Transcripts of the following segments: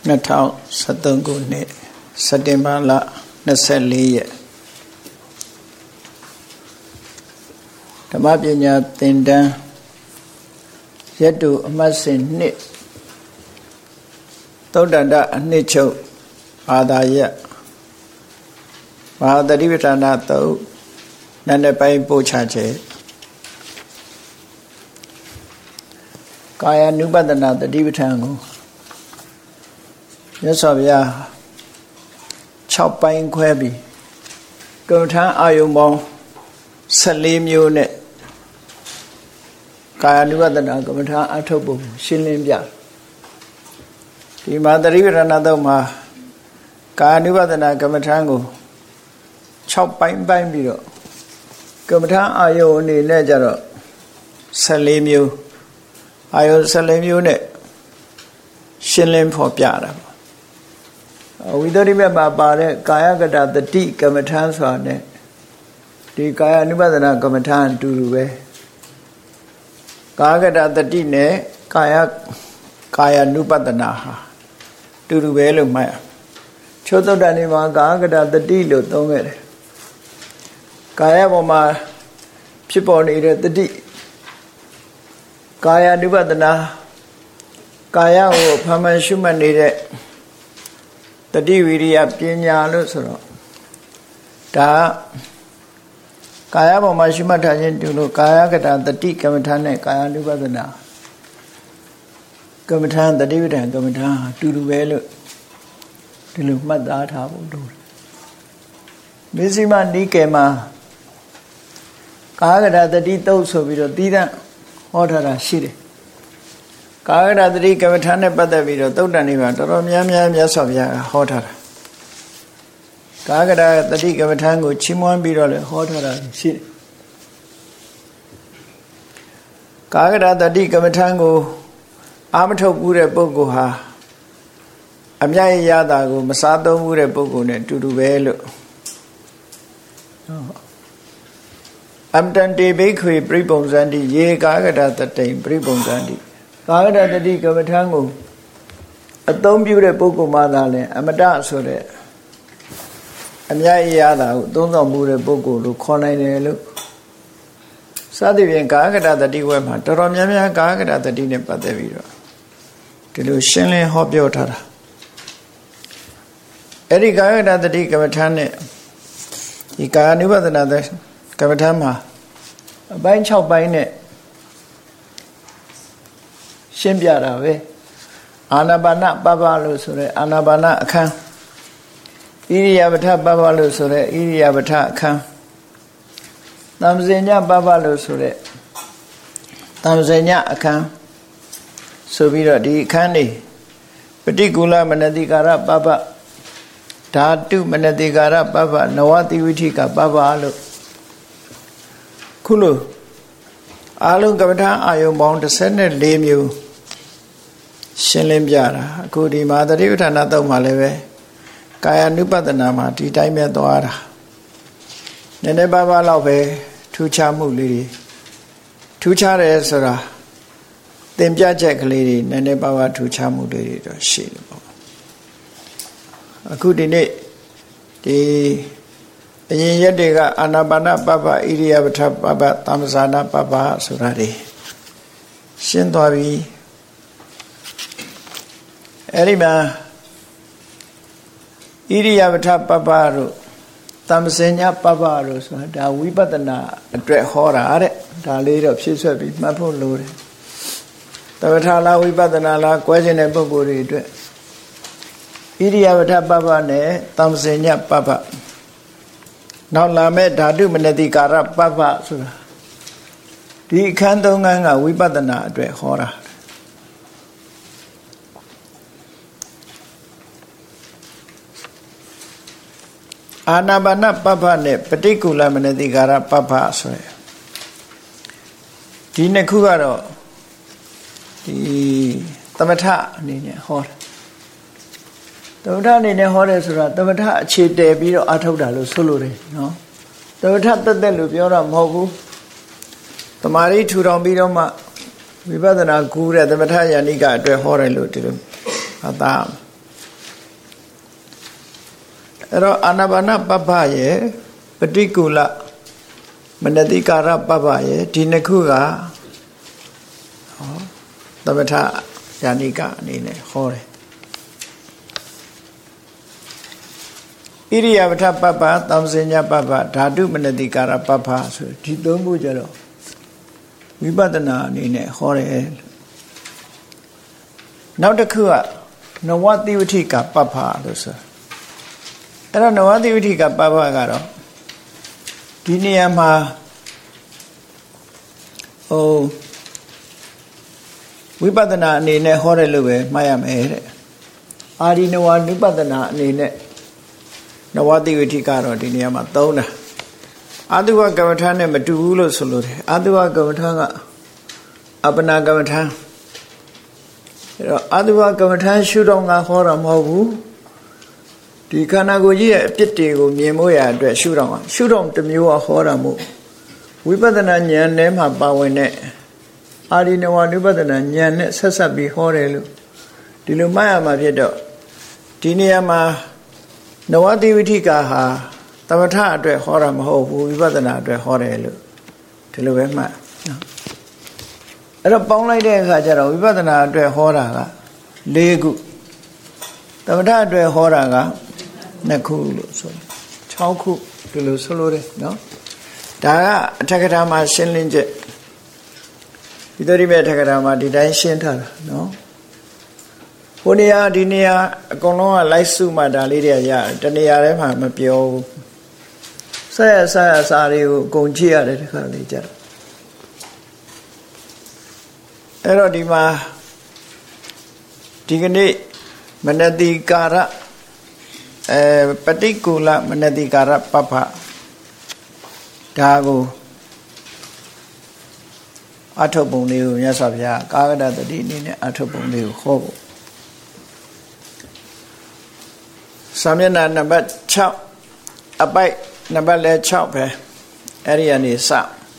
2013ခုနှစ်စက်တင်ဘာလ24ရက်ဓမ္မပညာသင်တန်းရက်တူအမှတ်စဉ်2သုတ္တန္တအနှစ်ချုပ်ဘာသာရပ်မဟာသတိပဋ္ဌာန်သုတ်နည်းနည်းပိုင်းပို့ချခြင်းကာယ ानु ပဒနာသတိပဋ္ဌာန်ကိုမြတ်စွာဘုရား6ပိုင်းခွဲပြီးကမ္မထာအာယုံပေါင်း14မျိုးနဲ့ကာယ ानु ပဒနာကမ္မထာအထုတ်ပုံရှင်းလင်းပြဒီမှာသတိပဋ္ဌာန်သုတ်မှာကာယ ानु ပဒနာကမ္မထာကို6ပိုင်းပိုင်းပြီးတော့ကမ္မထာအာယုံအနေနဲ့ကြတော့14မျိုးအာယုံ14မျိုးနဲ့ရှင်းလင်းဖော်ပြတာဝိသုဒ္ဓိမေမှာပါတဲ့ကာယကတတတိကမ္မထာဆိုတာနဲ့ဒီကာယ ानु ပဒနာကမ္မထာအတူတူပဲကာယကတတတိနဲ့ကာယ ानु ပဒနာဟာတူတူပဲလို့မှတ်ရချိုးသုတ်တန်ဒီမှာကာယကတတတိလို့သုံးခဲ့တယ်ကာယပေါ်မှာဖြစ်ပေါ်နေတဲ့တတိကာယ ानु ပဒနာကာယကိုဖန်မှန်ရှုမှတ်နေတဲ့တတိဝိရိယပညာလို့ဆိုတော့ဒါကာယပေါ်မှာရှုမှတ်ထားခြင်းတူလို့ကာယကတတတိကမ္မထာနဲ့ကာယ ानु ပဒနာကမ္မထာတတိပဋ္ဌာန်ကမ္မထာတူတူပဲလို့ဒီလိုမှတ်သားထားဖို့လိုတယ်မေဇိမနိကေမှာကာယကတတတိသုတ်ဆိုပြီးတော့သီးသန့်ဟောထားတာရှိတယ်ကာယကတတိကမ္မထာနဲ့ပတ်သက်ပြီးတော့သုတ်တန်တွေမှာတော်တော်များများမြတ်စွာဘုရားဟောထားတာကာယကတတိကမ္မထာကိုချီးမွမ်းပြီးတော့လည်းဟောထားတာရှိတယ်ကာယကတတိကမ္မထာကိုအာမထုတ်ဘူးတဲ့ပုဂ္ဂိုလ်ဟာအမြတ်ရတာကိုမစားသုံးဘူးတဲ့ပုဂ္ဂိုလ်နဲ့တူတူပဲလို့အမ္တန်တေဘိခွေပြိပုံဇန္တိယေကာယကတတိပြိပုံဇန္တိကာယကတတိကမ္မထာကိုအသုံးပြုတဲ့ပုဂ္ဂိုလ်မှသာလဲအမတဆိုတဲ့အမြတ်ရတာကိုသုံးဆောင်မှုတဲ့ပုဂ္ဂိုလ်လို့ခေါ်နိုင်တယ်လို့စသဖြင့်ကာယကတတိဝဲမှာတော်တော်များများကာယကတတိနဲ့ပတ်သက်ပြီးတော့ဒီလိုရှင်းလင်းဟောပြောထားတာအဲ့ဒီကာယကတတိကမ္မထာနဲ့ဒီကာယ ानु ပဒနာကမ္မထာမှာအပိုင်း6ပိုင်းနဲ့ရှင်းပြတာပဲအာနာပါနပပလို့ဆိုရဲအာနာပါနအခန်းဣရိယာပဋပပလို့ဆိုရဲဣရိယာပဋအခန်းသံဇညပပလို့ဆိုရဲသံဇညအခန်းဆိုပြီးတော့ဒီအခန်းနေပฏิကူလမနတိကာရပပဓာတုမနတိကာရပပနဝတိဝိထိကပပလို့ခုလိုအာလုံးကမ္မထာအာယုံပေါင်း14မျိုးရှင်းလင်းပြတာအခုဒီမဟာသတိပဋ္ဌာန်သုတ်မှာလည်းပဲကာယ ानु ပဒနာမှာဒီတိုင်းပဲသွားတာနည်းနည်းပါးပါးလောက်ပဲထူးခြားမှုလေးတွေထူးခြားတယ်ဆိုတာသင်ပြချက်ကလေးတွေနည်းနည်းပါးပါးထူးခြားမှုလေးတွေတော့ရှိတယ်ပေါ့အခုဒီနေ့ဒီအရင်ရက်တွေကအာနာပါနပပဣရိယာပဋပပသမ္ပဇာနာပပဆိုတာတွေရှင်းသွားပြီအဲ့ဒီမှာဣရိယာပဋပပတို့သမ္ပဇညပပတို့ဆိုတာဒါဝိပဿနာအတွက်ဟောတာတဲ့ဒါလေးတော့ဖြည့်ဆွက်ပြီးမှတ်ဖို့လိုတယ်သမထလားဝိပဿနာလားကွဲခြင်းတဲ့ပုဂ္ဂိုလ်တွေအတွက်ဣရိယာပဋပပနဲ့သမ္ပဇညပပနောက်လာမဲ့ဓာတုမနတိကာရပပဆိုတာဒီအခန်း3ခန်းကဝိပဿနာအတွက်ဟောတာအာနာပါနပပနဲ့ပฏิကူလမနတိကာရပပဆိုရယ်ဒီနှစ်ခုကတော့ဒီသမထအနေနဲ့ဟောတာသမထအနေနဲ့ဟောတယ်ဆိုတာသမထအခြေတည်ပြီးတော့အထုတ်တာလို့ဆိုလိုတယ်နော်သမထတက်တက်လို့ပြောတာမဟုတ်ဘူးတမာရီထူထောင်ပြီးတော့မှဝိပဿနာကူတဲ့သမထယာနိကအတွက်ဟောတယ်လို့ဒီလိုအသာအဲ့တော့အာနာပါနပပ္ပရဲ့ပฏิကူလမနတိကာရပပ္ပရဲ့ဒီနှစ်ခုကသမထယာနိကအနေနဲ့ဟောတယ်ဣရိယာပဋပပ္ပသမ္စဉ္ပပ္ပဓာတုမနတိကာရပပ္ပဆိုဒီသုံးခုကြတော့ဝိပဿနာအနေနဲ့ဟောတယ်နောက်တစ်ခုကနဝတိဝဋ္ဌိကပပ္ပလို့ဆိုအဲ့တော့နဝတိဝဋ္ဌိကပပ္ပကတော့ဒီနေရာမှာဝိပဿနာအနေနဲ့ဟောတယ်လို့ပဲမှတ်ရမယ်တဲ့အာဒီနဝနုပဿနာအနေနဲ့နဝတိဝဋ္ဌိကတော့ဒီနေရာမှာသုံးတာအာတုဝကမ္မထာနဲ့မတူဘူးလို့ဆိုလို့တယ်အာတုဝကမ္မထာကအပ္ပနာကမ္မထာအဲ့တော့အာတုဝကမ္မထာရှုတော့ငါဟောတာမဟုတ်ဘူးဒီခန္ဓာကိုယ်ကြီးရဲ့အပြစ်တွေကိုမြင်မို့ရအတွက်ရှုတော့တစ်မျိုးဟောတာမို့ဝိပဿနာဉာဏ်ထဲမှာပါဝင်တဲ့အာဒီနဝနုပဿနာဉာဏ်နဲ့ဆက်ဆက်ပြီးဟောတယ်လို့ဒီလိုမှတ်ရမှာဖြစ်တော့ဒီနေရာမှာနဝတိဝဋ္ဌိကဟာသမထအတွက်ဟောတာမဟုတ်ဘူးဝိပဿနာအတွက်ဟောတယ်လို့ဒီလိုပဲမှတ်နော်အဲ့တော့ပေါင်းလိုက်တဲ့အခါကျတော့ဝိပဿနာအတွက်ဟောတာက၄ခုသမထအတွက်ဟောတာက2ခုလို့ဆို6ခုဒီလိုဆိုလို့တယ်နော်ဒါကအထက်ကထာမှာရှင်းလင်းချက်ဒီတတိမေထက်ကထာမှာဒီတိုင်းရှင်းထားတာနော်ဟိုနေရာဒီနေရာအကုန်လုံးကလိုက်စုမှဒါလေးတွေရတယ်တနေရာထဲမှာမပြောဘူးဆက်ရစာတွေကိုအကုန်ကြည့်ရတယ်ဒီခါလေးကြတော့အဲ့တော့ဒီမှာဒီကနေ့မနတိကာရပฏิကူလမနတိကာရပပ္ပဒါကိုအထုပ်ပုံလေးကိုမြတ်စွာဘုရားကာဂဒတတိအနေနဲ့အထုပ်ပုံလေးကိုဟောဖို့စာမျက်နှာနံပါတ်6အပိုက်နံပါတ်လည်း6ပဲအဲ့ဒီကနေစ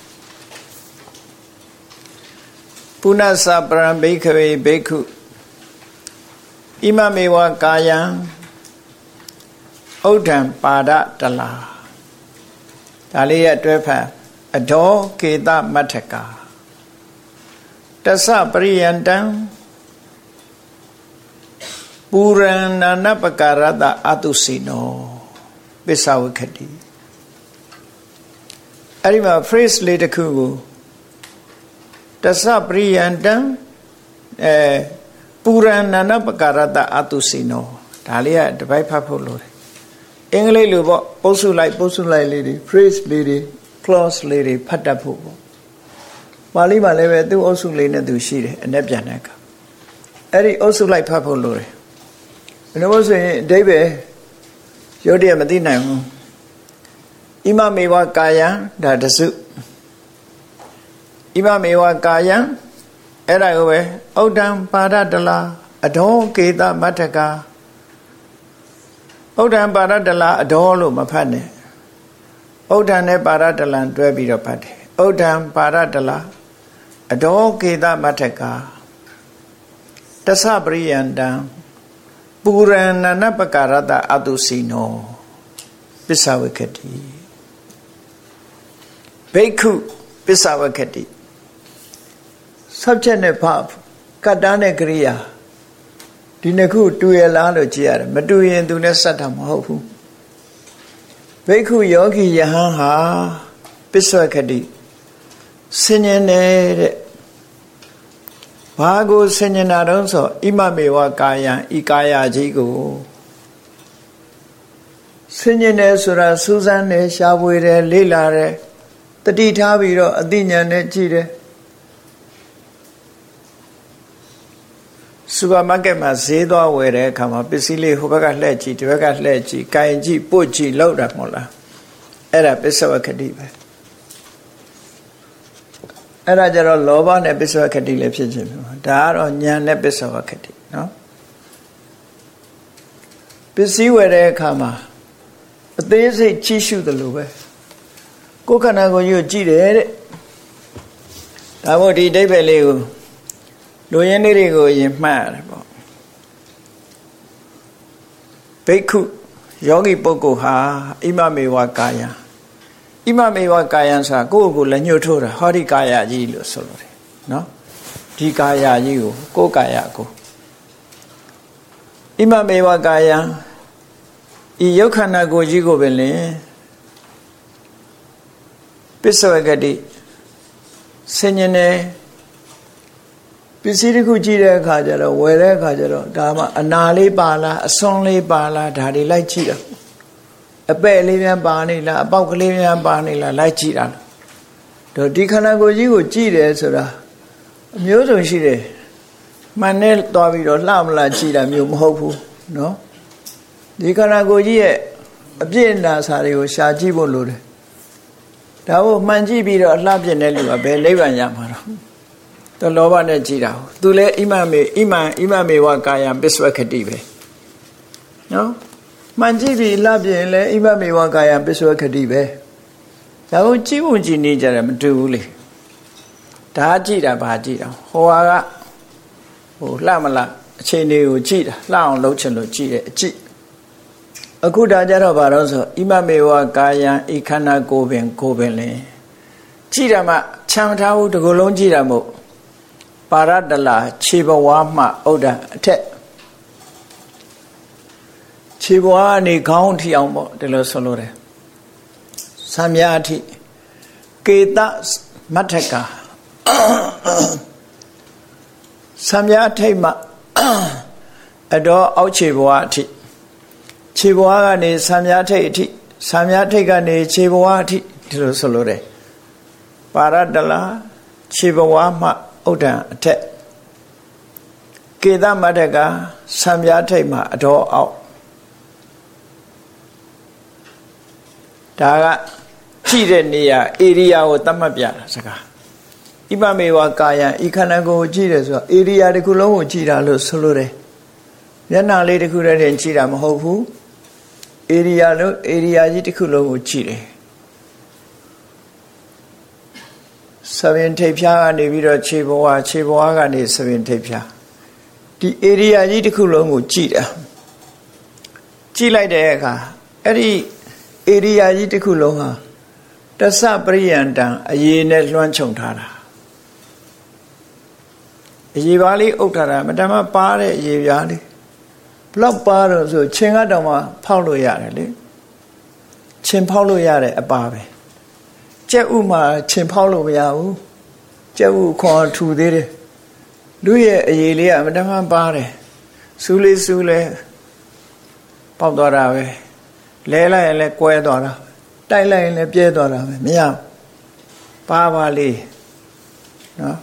ပုဏ္ဏစပရံဘိက္ခဝေဘိက္ခုဣမမေဝကာယံဥဒ္ဒံပါဒတလာဒါလေးရဲ့အတွဲဖတ်အဒေါကေတမထကာတသပရိယန္တံပူရဏနပကာရတအတုစီနောပစ္စဝခတိအဲ့ဒီမှာ phrase လေးတစ်ခုကိုတသပရိယန္တံပူရဏနပကာရတအတုစီနောဒါလေးကတစ်ပိုက်ဖတ်ဖို့လိုတယ်အင်္ဂလိပ်လိုပေါ့ပုစုလိုက်လေးတွေ phrase လေးတွေ clause လေးတွေဖတ်တတ်ဖို့ပေါ့ပါဠိမှာလည်းပဲသူ့အုပ်စုလေးနဲ့သူရှိတယ်အ내ပြန်တဲ့အခါအဲ့ဒီအုပ်စုလိုက်ဖတ်ဖို့လိုတယ်ဘယ်လိုဆိုရင်အဓိပ္ပာယ်ရုပ်တရက်မသိနိုင်ဘူးဣမမေဝကာယံဒါတစုဣမမေဝကာယံအဲ့ဒါကိုပဲဥဒ္ဒံပါဒတလာအဒေါကေတမထကာဥဒ္ဒံပါဒတလာအဒေါလို့မဖတ်နဲ့ဥဒ္ဒံနဲ့ပါဒတလံတွဲပြီးတော့ဖတ်တယ်ဥဒ္ဒံပါဒတလာအဒေါကေတမထကာတသပရိယန္တံပူရဏနပကာရတအတုစီနောပစ္စဝခတိဘိက္ခုပစ္စဝခတိ subject နဲ့ verb ကတ္တနဲ့ကရိယာဒီနှစ်ခုတူရလားလို့ကြည့်ရတယ်မတူရင်သူနဲ့ဆက်တာမဟုတ်ဘူးဘိက္ခုယောဂီယဟန်ဟာပစ္စဝခတိဆင်ញင်တဲ့ဘာကိုဆင်ញင်တာတော့ဆိုဣမမေဝကာယံဤကာယကြီးကိုဆင်ញင်တယ်ဆိုတာစူးစမ်းတယ်ရှားပွေတယ်လေ့လာတယ်တတိထားပြီးတော့အသိဉာဏ်နဲ့ကြည့်တယ်စူပါမားကတ်မှာဈေးသွားဝယ်တဲ့အခါမှာပစ္စည်းလေးဟိုဘက်ကလှည့်ကြည့်ဒီဘက်ကလှည့်ကြည့်ကိုင်ကြည့်ပုတ်ကြည့်လောက်တာမဟုတ်လားအဲ့ဒါပစ္စဝခတိပဲအဲ့ဒါကြတော့လောဘနဲ့ပစ္စဝခတိလည်းဖြစ်ခြင်းပဲဒါကတော့ဉာဏ်နဲ့ပစ္စဝခတိနော်ပစ္စည်းဝယ်တဲ့အခါမှာအသေးစိတ်ကြည့်ရှုတယ်လို့ပဲကိုယ်ခန္ဓာကိုယ်ကြီးကိုကြည့်တယ်တဲ့ဒါမို့ဒီအဓိပ္ပာယ်လေးကိုလူရင်းလေးတွေကိုရင်မှတ်ရတယ်ပေါ့ဘိက္ခုယောဂီပုဂ္ဂိုလ်ဟာဣမမေဝကာယံဣမမေဝကာယံဆိုတာကိုယ့်ကိုယ်လည်းညှို့ထိုးတာဟောဒီကာယကြီးလို့ဆိုလို့တယ်နော်ဒီကာယကြီးကိုကိုယ်ကာယကိုဣမမေဝကာယံဤယုတ်ခန္ဓာကိုယ်ကြီးကိုပင်လင်ပစ္စဝဂတိဆင်ញင်နေပစ္စည်းတစ်ခုကြည့်တဲ့အခါကျတော့ဝယ်တဲ့အခါကျတော့ဒါမှအနာလေးပါလားအစွန်းလေးပါလားဒါတွေလိုက်ကြည့်တာအပဲ့လေးများပါနေလားအပေါက်ကလေးများပါနေလားလိုက်ကြည့်တာတော့ဒီခန္ဓာကိုယ်ကြီးကိုကြည့်တယ်ဆိုတာအမျိုးစုံရှိတယ်မှန်နဲ့သွားပြီးတော့လှမလားကြည့်တာမျိုးမဟုတ်ဘူးနော်ဒီခန္ဓာကိုယ်ကြီးရဲ့အပြည့်အနာစာတွေကိုရှာကြည့်ဖို့လိုတယ်ဒါကိုမှန်ကြည့်ပြီးတော့အလှပြည့်တဲ့လူကဘယ်နိဗ္ဗာန်ရမှာတော့လောဘနဲ့ကြည်တာသူလည်းဣမမေဝကာယံပစ္စဝခတိပဲနော်မှန်ကြည့်ပြီးလှပြရင်လည်းဣမမေဝကာယံပစ္စဝခတိပဲဒါကိုကြည့်ဖို့ကြည်နေကြတယ်မတူဘူးလေဒါကြည့်တာဘာကြည့်တာဟိုဟာကလှမလားအချိန်တွေကိုကြည့်တာလှအောင်လုပ်ချင်လို့ကြည့်တယ်အကြည့်အခုဒါကြတော့ဘာလို့ဆိုဣမမေဝကာယံဤခန္ဓာကိုယ်ပင်လေကြည့်တာမှချမ်းထားဘူးဒီကုလုံးကြည့်တာမို့ပါရတလာခြေဘဝမှဥဒ္ဒအထက်ခြေဘဝကနေခေါင်းထိအောင်ပေါ့ဒီလိုဆိုလို့တယ်သံဃာအထိကေတမထကသံဃာထိတ်မှအတော်အောက်ခြေဘဝအထိခြေဘဝကနေသံဃာထိတ်အထိသံဃာထိတ်ကနေခြေဘဝအထိဒီလိုဆိုလို့တယ်ပါရတလာခြေဘဝမှဥဒ္ဒံအထက်ကေတမထကသံဃာထိတ်မှအတော်အောက်ဒါကကြည့်တဲ့နေရာဧရိယာကိုသတ်မှတ်ပြတာစကားဣပမေဝကာယံဤခန္ဓာကိုယ်ကိုကြည့်တယ်ဆိုတော့ဧရိယာတစ်ခုလုံးကိုကြည့်တာလို့ဆိုလိုတယ်မျက်နှာလေးတစ်ခုတည်းကြည့်တာမဟုတ်ဘူးဧရိယာကြီးတစ်ခုလုံးကိုကြည့်တယ်သဗ္ဗင်ထိပ်ဖြားကနေပြီးတော့ခြေဘဝကနေသဗ္ဗင်ထိပ်ဖြားဒီဧရိယာကြီးတစ်ခုလုံးကိုကြည့်တာကြည့်လိုက်တဲ့အခါအဲ့ဒီဧရိယာကြီးတစ်ခုလုံးဟာတသပရိယန္တံအရေနဲ့လွှမ်းခြုံထားတာအရေပါးလေးအုပ်ထားတာမတမ်းပါတဲ့အရေပြားလေးဘလောက်ပါတော့ဆိုချင်းကတောင်မှဖောက်လို့ရတယ်လေချင်းဖောက်လို့ရတဲ့အပါပဲကြက်ဥမှာချင်းဖောက်လို့မရဘူးကြက်ဥခွန်ထူသေးတယ်လူရဲ့အရေလေးကမတမ်းပါတယ်စူးလဲပေါက်သွားတာပဲလဲလိုက်ရင်လည်းကွဲသွားတာတိုက်လိုက်ရင်လည်းပြဲသွားတာပဲမရပါလေးနော်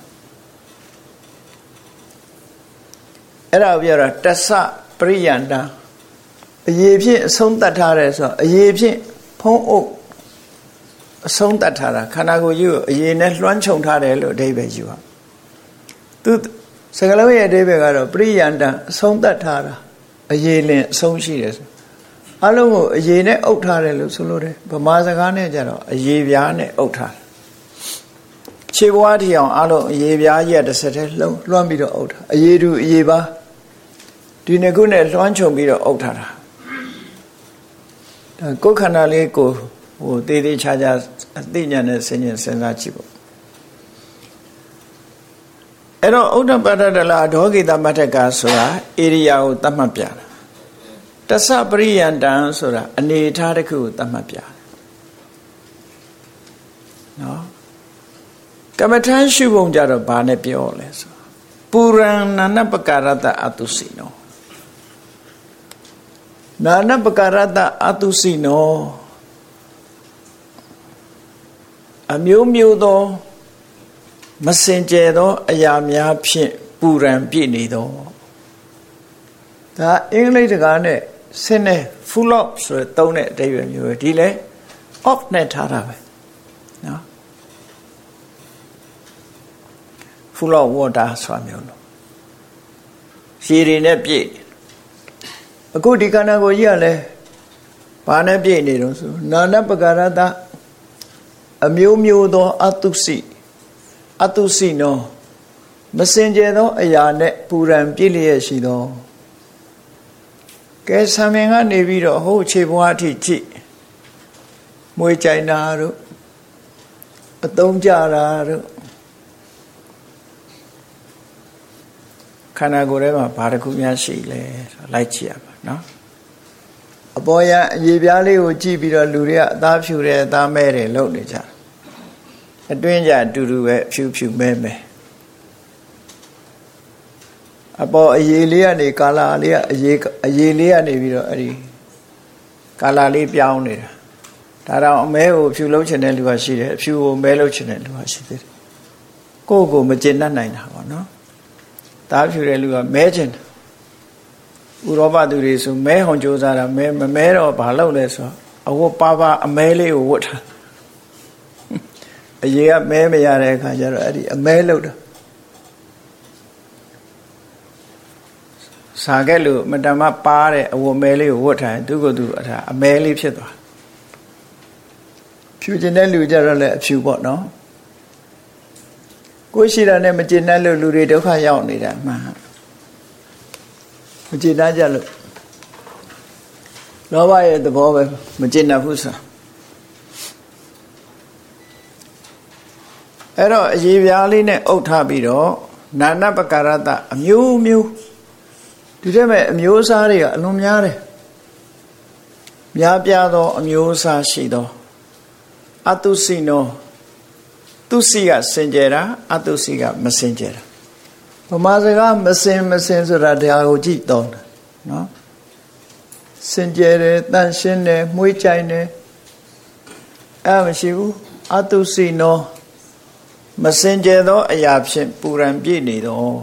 အဲ့ဒါပြောတာတသပရိယန္တအရေဖြင့်အဆုံးတတ်ထားတယ်ဆိုတော့အရေဖြင့်ဖုံးအုပ်အဆုံးတတ်ထားတာခန္ဓာကိုယ်ကြီးကိုအရေနဲ့လွှမ်းခြုံထားတယ်လို့အဓိပ္ပာယ်ယူပါသူစကားလုံးရဲ့အဓိပ္ပာယ်ကတော့ပရိယန္တအဆုံးတတ်ထားတာအရေလင်အဆုံးရှိတယ်ဆိုအလုံးကိုအရေနဲ့အုပ်ထားတယ်လို့ဆိုလို့တယ်ဗမာစကားနဲ့ကြတော့အရေပြားနဲ့အုပ်ထားတယ်ခြေဘဝထီအောင်အလုံးအရေပြားကြီးတစ်စက်တည်းလွှမ်းပြီးတော့အုပ်ထားအရေတူအရေပါဒီနှစ်ခုနဲ့လွှမ်းခြုံပြီးတော့အုပ်ထားတာဒါကိုယ်ခန္ဓာလေးကိုတေးသေးချာချာအသိဉာဏ်နဲ့စဉ်းစားကြည့်ဖို့အဲ့တော့ဥဒ္ဒပတ္တလာဒေါဂိတမထကဆိုတာဧရိယာကိုသတ်မှတ်ပြတာတသပရိယန္တံဆိုတာအနေထားတစ်ခုကိုသတ်မှတ်ပြတယ်နော်ကမ္မထမ်းရှုပုံကြတော့ဘာနဲ့ပြောလဲဆိုပူရဏနာပကာရတအတုစီနောနာနပကာရတအတုစီနောအမျိုးမျိုးသောမစင်ကြယ်သောအရာများဖြင့်ပူရန်ပြည့်နေသောဒါအင်္ဂလိပ်စကားနဲ့ဆင်းနေ full of ဆိုတဲ့သုံးတဲ့အဓိပ္ပာယ်မျိုးပဲဒီလဲ off နဲ့ထားတာပဲနော် full of water ဆိုတာမျိုးလို့ရေတွေနဲ့ပြည့်အခုဒီခန္ဓာကိုယ်ကြီးကလည်းဘာနဲ့ပြည့်နေတော့ဆိုနာနပကာရတအမျိုးမျိုးသောအတုစီနောမစင်ကြယ်သောအရာနဲ့ပူရန်ပြည့်လျက်ရှိသောကဲဆံမင်ကနေပြီးတော့ဟိုခြေဘွားအထိကြည့်မွေးကြိုင်တာတို့အသုံးကြတာတို့ခန္ဓာကိုယ်ထဲမှာဘာတစ်ခုများရှိလဲလိုက်ကြည့်ရပါနော်အပေါ်ရအရေပြားလေးကိုကြည့်ပြီးတော့လူတွေကအသားဖြူတယ်အသားမဲတယ်လုပ်နေကြအတွင်းကြအတူတူပဲဖြူဖြူမဲမဲအပေါ်အရေလေးကနေကာလာလေးကအရေလေးကနေပြီးတော့အဲ့ဒီကာလာလေးပြောင်းနေတာဒါတော့အမဲကိုဖြူလုပ်ချင်တဲ့လူကရှိတယ်အဖြူကိုမဲလုပ်ချင်တဲ့လူကရှိသေးတယ်ကိုယ့်ကိုမကျေနပ်နိုင်တာပေါ့နော်သားဖြူတဲ့လူကမဲချင်တယ်ဥရောပသူတွေဆိုမဲဟောင်ကြိုးစားတာမဲမမဲတော့ဘာလုပ်လဲဆိုတော့အဝတ်ပါအမဲလေးကိုဝတ်ထားအရေကမဲမရတဲ့အခါကျတော့အဲ့ဒီအမဲလုပ်တာစားခဲ့လို့မတမပါတဲ့အဝတ်မဲလေးကိုဝတ်ထားသူကသူအမဲလေးဖြစ်သွားဖြူကျင်တဲ့လူကြတော့လည်းအဖြူပေါ့နော်ကိုရှိတာနဲ့မကျေနပ်လို့လူတွေဒုက္ခရောက်နေတာမှန်မကျေနပ်ကြလို့လောဘရဲ့သဘောပဲမကျေနပ်ဘူးဆိုအဲ့တော့အရေးပြားလေးနဲ့အုပ်ထားပြီးတော့နာနပကာရတအမျိုးမျိုးဒီထဲမှာအမျိုးအစားတွေကအလွန်များတယ်များပြားသောအမျိုးအစားရှိသောအတုစိနောသူစီကစင်ကြယ်တာအတုစီကမစင်ကြယ်တာဗမာစကားမစင်ဆိုတာတရားကိုကြည့်တော့နော်စင်ကြယ်တယ်တန့်ရှင်းတယ်မွှေးကြိုင်တယ်အဲ့မရှိဘူးအတုစိနောမစင်ကြယ်သောအရာဖြင့်ပူရန်ပြည့်နေတော့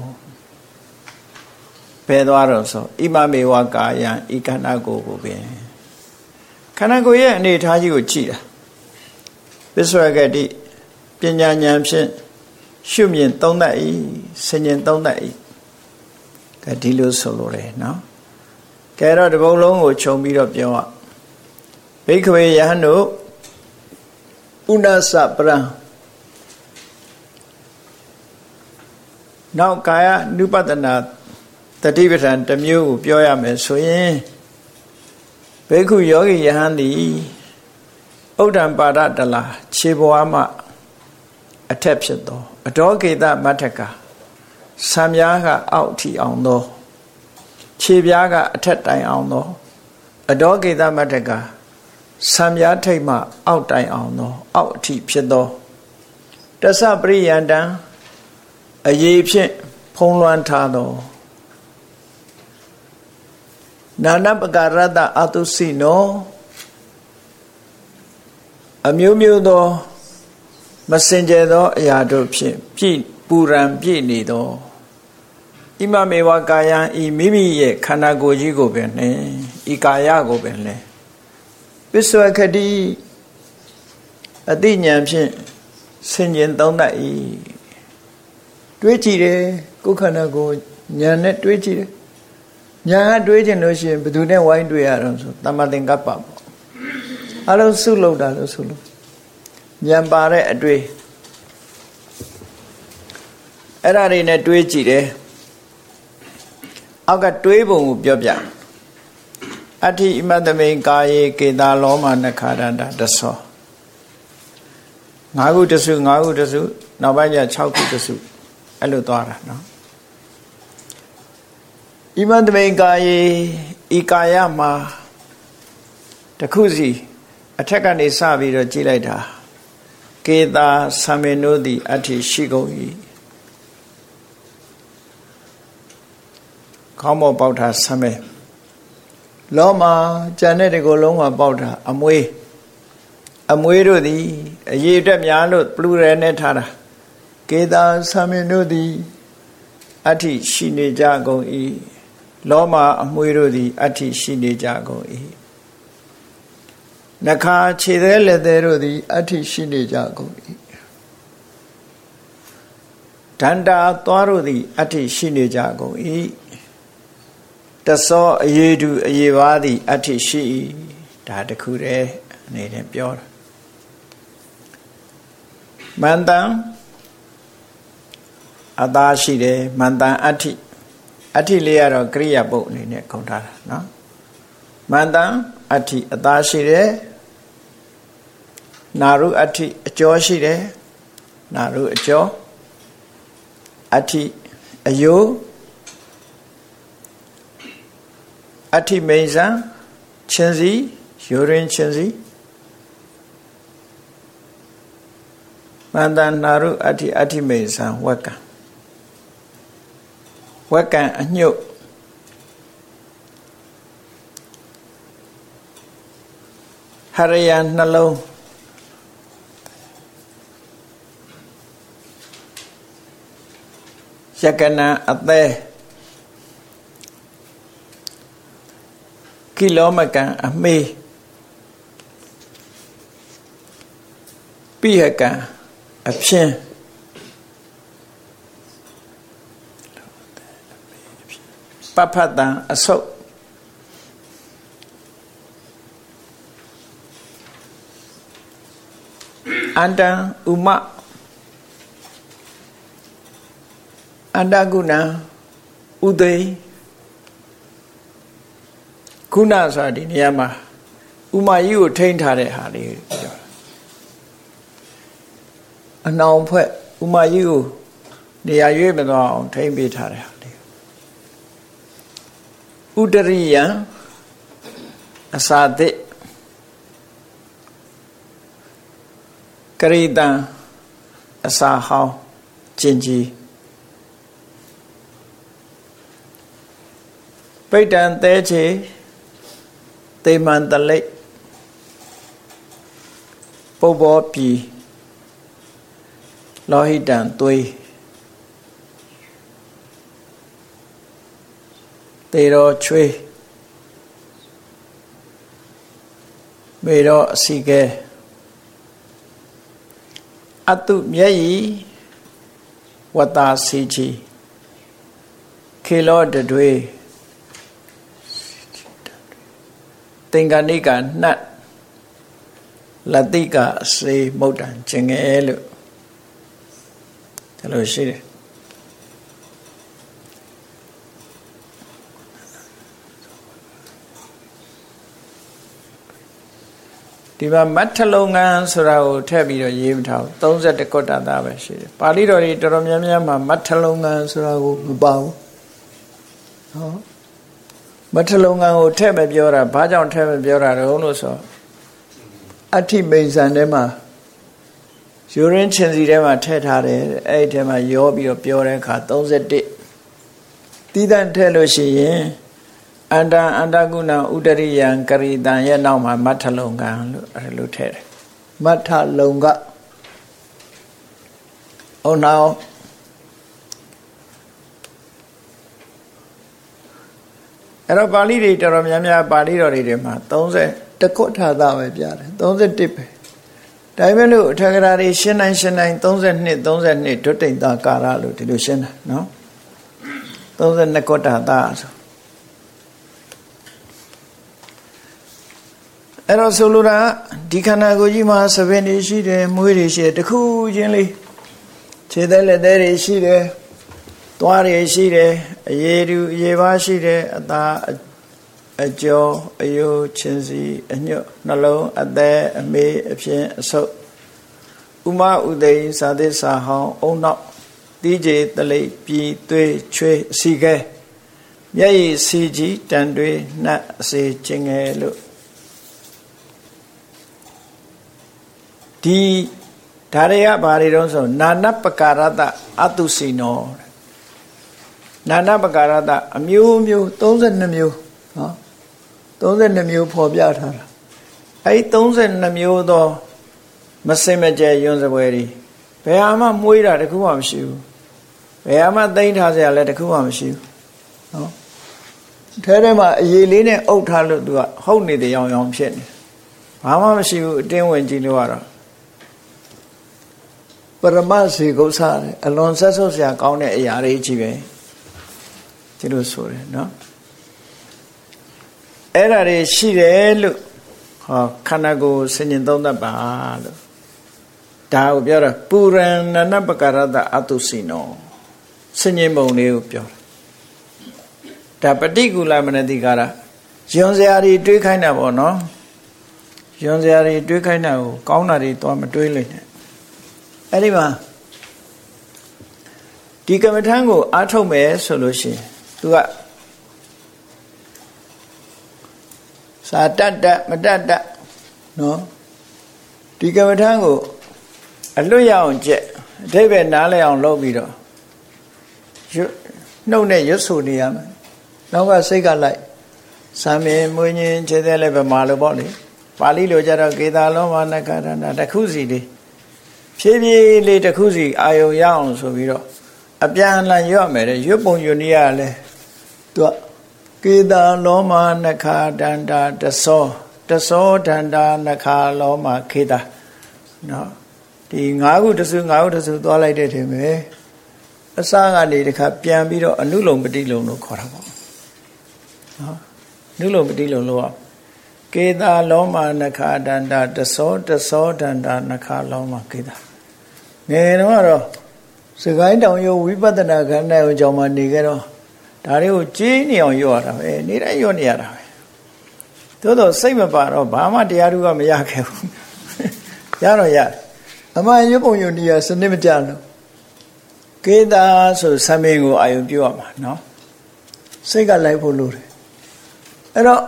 ဘယ်သွားတော့ဆိုဣမမေဝကာယံဤခန္ဓာကိုယ်ကိုပင်ခန္ဓာကိုယ်ရဲ့အနေအထားကြီးကိုကြည့်တာပစ္စဝဂတိပညာဉာဏ်ဖြင့်ရှုမြင်သုံးသပ်၏ဆင်ញင်သုံးသပ်၏ကဲဒီလိုဆိုလိုတယ်နော်ကဲတော့ဒီဘုံလုံးကိုခြုံပြီးတော့ပြောရဘိက္ခဝေယဟန်တို့ဥဒ္ဒစပရံနောက်ကာယ ानु ပတနာတတိပဋ္ဌာန်တစ်မျိုးကိုပြောရမယ်ဆိုရင်ဘိက္ခုယောဂီယဟန်သည်ဥဒ္ဒံပါဒတလာခြေဘဝမှအထက်ဖြစ်သောအဒေါကေတမထကဆံပြားကအောက်ထီအောင်သောခြေပြားကအထက်တိုင်အောင်သောအဒေါကေတမထကဆံပြားထိပ်မှအောက်တိုင်အောင်သောအောက်အထီဖြစ်သောတသပရိယန္တံအရေးဖြင့်ဖုံးလွှမ်းထားသောနာနပကာရတအတုစိနောအမျိုးမျိုးသောမစင်ကြယ်သောအရာတို့ဖြင့်ပြည့်ပူရန်ပြည့်နေသောဣမမေဝကာယံဤမိမိရဲ့ခန္ဓာကိုယ်ကြီးကိုပင်နဲ့ဤကာယကိုပင်လဲပစ္စဝခတိအတိညာဖြင့်ဆင်ញင်သုံးတတ်၏တွေးကြည့်တယ်ကိုယ်ခန္ဓာကိုယ်ဉာဏ်နဲ့တွေးကြည့်တယ်ဉာဏ်ကတွေးချင်လို့ရှိရင်ဘယ်သူနဲ့ဝိုင်းတွေးရတော့ဆိုသမ္မာသင်္ကပ္ပပေါ့အလုံးစုလို့တာလို့ဆိုလို့ဉာဏ်ပါတဲ့အတွေ့အဲ့ဒါတွေနဲ့တွေးကြည့်တယ်အောက်ကတွေးပုံကိုပြောပြအဋ္ဌိဣမတမိန်ကာယေကေတာလောမနခါရန္တာတသော၅ခုတစုနောက်ပိုင်းကျ6ခုတစုအဲ့လိုသွားတာနော်ဣမတမိန်ကာယေဤကာယမှာတစ်ခုစီအထက်ကနေစပြီးတော့ကြည့်လိုက်တာကေတာသမေနုတိအဋ္ဌိရှိကုန်၏ခေါင်းပေါ်ပေါက်တာဆမေလောမှာကြံတဲ့ဒီကိုလုံးမှာပေါက်တာအမွေးတို့သည်အရေးအတွက်များလို့ပလူရယ်နဲ့ထားတာကေတာသမေနုတိအဋ္ဌိရှိနေကြကုန်၏လောမှာအမွေးတို့သည်အဋ္ဌိရှိနေကြကုန်၏နှခါခြေသေးလက်သေးတို့သည်အဋ္ဌိရှိနေကြကုန်၏ဒန္တာသွားတို့သည်အဋ္ဌိရှိနေကြကုန်၏တသောအရေးတူအရေးပါသည်အဋ္ဌိရှိ၏ဒါတခုတည်းအနေနဲ့ပြောတာမန္တန်အသာရှိတယ်မန္တန်အဋ္ဌိလေးကတော့ကရိယာပုတ်အနေနဲ့ခေါ်ထားတာနော်မန္တန်အဋ္ဌိအသားရှိတယ်နာရုအဋ္ဌိအကျော်ရှိတယ်နာရုအကျော်အဋ္ဌိအယိုအဋ္ဌိမိန်စံချင်းစီရိုးရင်းချင်းစီမန္တန်နာရုအဋ္ဌိအဋ္ဌိမိန်စံဝက်ကံဝက်ကံအညုတ်ဟရယနှလုံးယကနအသေးကိလောမကံအမေးပိဟကံအဖြင်းပပတံအဆုတ်အန္တံဥမအန္တကုဏဥသိခုနဆိုဒီနေရာမှာဥမကြီးကိုထိန်းထားတဲ့ဟာလေးပြောအနောင်ဖွဲ့ဥမကြီးကိုနေရာရွေးမသွားအောင်ထိန်းပေးထားတဲ့ဟာလေးဥဒရိယံအစာသစ်ကရိတံအစာဟောင်းကျင်ကြီးပိဋ္ဌံသဲချေသေမန္တလိတ်ပုပ္ပောပြီလောဟိတံသွေးသေရောချွေးမေရောအစီကဲအတုမျက်ရည်ဝတ္တာစီချီခေလောတတွေသင်္ကဏိကနှတ်လတိကအစေမုတ်တံကျင်ငယ်လို့ဒါလို့ရှိတယ်ဒီမှာမတ်ထလုံးငန်းဆိုတာကိုထည့်ပြီးတော့ရေးမထားဘူး31ကုဋ္ဌတာပဲရှိတယ်ပါဠိတော်တွေတော်တော်များများမှာမတ်ထလုံးငန်းဆိုတာကိုမပါဘူးဟောမတ်ထလုံးငန်းကိုထည့်မပြောတာဘာကြောင့်ထည့်မပြောတာလဲလို့ဆိုအဋ္ဌိမိန်စံထဲမှာယူရင်းချင်စီထဲမှာထည့်ထားတယ်အဲ့ဒီထဲမှာရောပြီးတော့ပြောတဲ့အခါ31တီးတန့်ထည့်လို့ရှိရင်အန္တကုဏဥဒရိယံကရိတံရဲ့နောက်မှာမထလုံကံလို့အဲ့လိုထည့်တယ်မထလုံကဟုတ်နောက်အဲ့တော့ပါဠိတွေတော်တော်များများပါဠိတော်တွေမှာ30တကုဋ္ဌတာပဲပြတယ်31ပဲဒါပေမဲ့လို့အထက်ကရာတွေရှင်းတိုင်း32ဒုတိယကာရလို့ဒီလိုရှင်းတာနော်32ကုဋ္ဌတာဆိုအဲ့တော့ဆိုလိုတာဒီခန္ဓာကိုယ်ကြီးမှာသဘင်တွေရှိတယ်မွေးတွေရှိတယ်တစ်ခုချင်းလေးခြေသက်လက်သေးတွေရှိတယ်သွားတွေရှိတယ်အရေပါးရှိတယ်အသာအကျော်အယိုချင်းစီအညွတ်နှလုံးအသက်အမေးအဖြင်းအဆုပ်ဥမဥသိစာသစ္စာဟောင်းအုံနောက်တီးကြေတလိပ်ပြည်သွေးချွေးအစီခဲမျက်ရည်စီကြီးတန်တွေးနှက်အစေချင်းငယ်လို့ဒီဓာတွေကဘာတွေတုံးဆိုနာနပကာရတအတုစီနောနာနပကာရတအမျိုးမျိုး32မျိုးနော်32မျိုးဖော်ပြထားတာအဲ့32မျိုးသောမစင်မကြဲယွန်းစပွဲတွေဘယ်ဟာမှမွေးတာတခုမှမရှိဘူးဘယ်ဟာမှသိမ့်ထားစရာလည်းတခုမှမရှိဘူးနော်ထဲမှာအရေးလေးနဲ့အုပ်ထားလို့သူကဟုတ်နေတဲ့ရောင်ဖြစ်နေဘာမှမရှိဘူးအတင်းဝင်ကြည့်လို့ရတော့ပရမစေကုသတယ်အလွန်ဆက်ဆုပ်စရာကောင်းတဲ့အရာတွေကြီးပဲဒီလိုဆိုတယ်နော်အဲ့ဒါတွေရှိတယ်လို့ဟောခန္ဓာကိုယ်ဆင်ញင်သုံးသပ်ပါလို့ဒါကိုပြောတာပူရဏနပကရတအတုစီနောဆင်ញင်ပုံလေးကိုပြောတာဒါပฏิကူလမနတိကာရယွန်စရာတွေတွေးခိုင်းတာပေါ့နော်ယွန်စရာတွေတွေးခိုင်းတာကိုကောင်းတာတွေတော့မတွေးလိုက်နဲ့အဲ့ဒီမှာဒီကမ္မထံကိုအားထုတ်မယ်ဆိုလို့ရှိရင်သူကစာတတ်တတ်မတတ်တတ်နော်ဒီကမ္မထံကိုအလွတ်ရအောင်ကြက်အထိပ္ပယ်နားလည်အောင်လုပ်ပြီးတော့နှုတ်နဲ့ရွတ်ဆိုနေရမယ်နောက်ကစိတ်ကလိုက်သာမင်မွေးခြင်းခြေသက်လည်းပဲမာလို့ပေါ့လေပါဠိလိုကြတော့ကေတာလောမနကရဏတစ်ခုစီလေးဖြည်းဖြည်းလေးတစ်ခုစီအာယုံရအောင်ဆိုပြီးတော့အပြန်အလှန်ရွတ်မယ်တဲ့ရွတ်ပုံရွတ်နည်းရလဲသူကကေတာလောမနခဒန္တာတသောဒန္တာနခလောမခေတာနော်ဒီ၅ခုတစုသွားလိုက်တဲ့ထင်ပဲအစကနေတခါပြန်ပြီးတော့အနုလုံပတိလုံလို့ခေါ်တာပေါ့နော်အနုလုံပတိလုံလို့ကေတာလောမနခဒန္တာတသောဒန္တာနခလောမခေတာငယ်တော့စကိုင်းတောင်ရောဝိပဿနာခန္ဓာကိုကြောင့်မှနေကြတော့ဒါတွေကိုကြီးနေအောင်ရွတ်ရတာပဲနေတိုင်းရွတ်နေရတာပဲသို့တော့စိတ်မပါတော့ဘာမှတရားဓုကမရခဲ့ဘူးရတော့ရတယ်အမှန်ရွတ်ပုံရွတ်နေရစနစ်မကြလို့ကေတာဆိုဆံမင်းကိုအာယုပြုရမှာနော်စိတ်ကလိုက်ဖို့လိုတယ်အဲ့တော့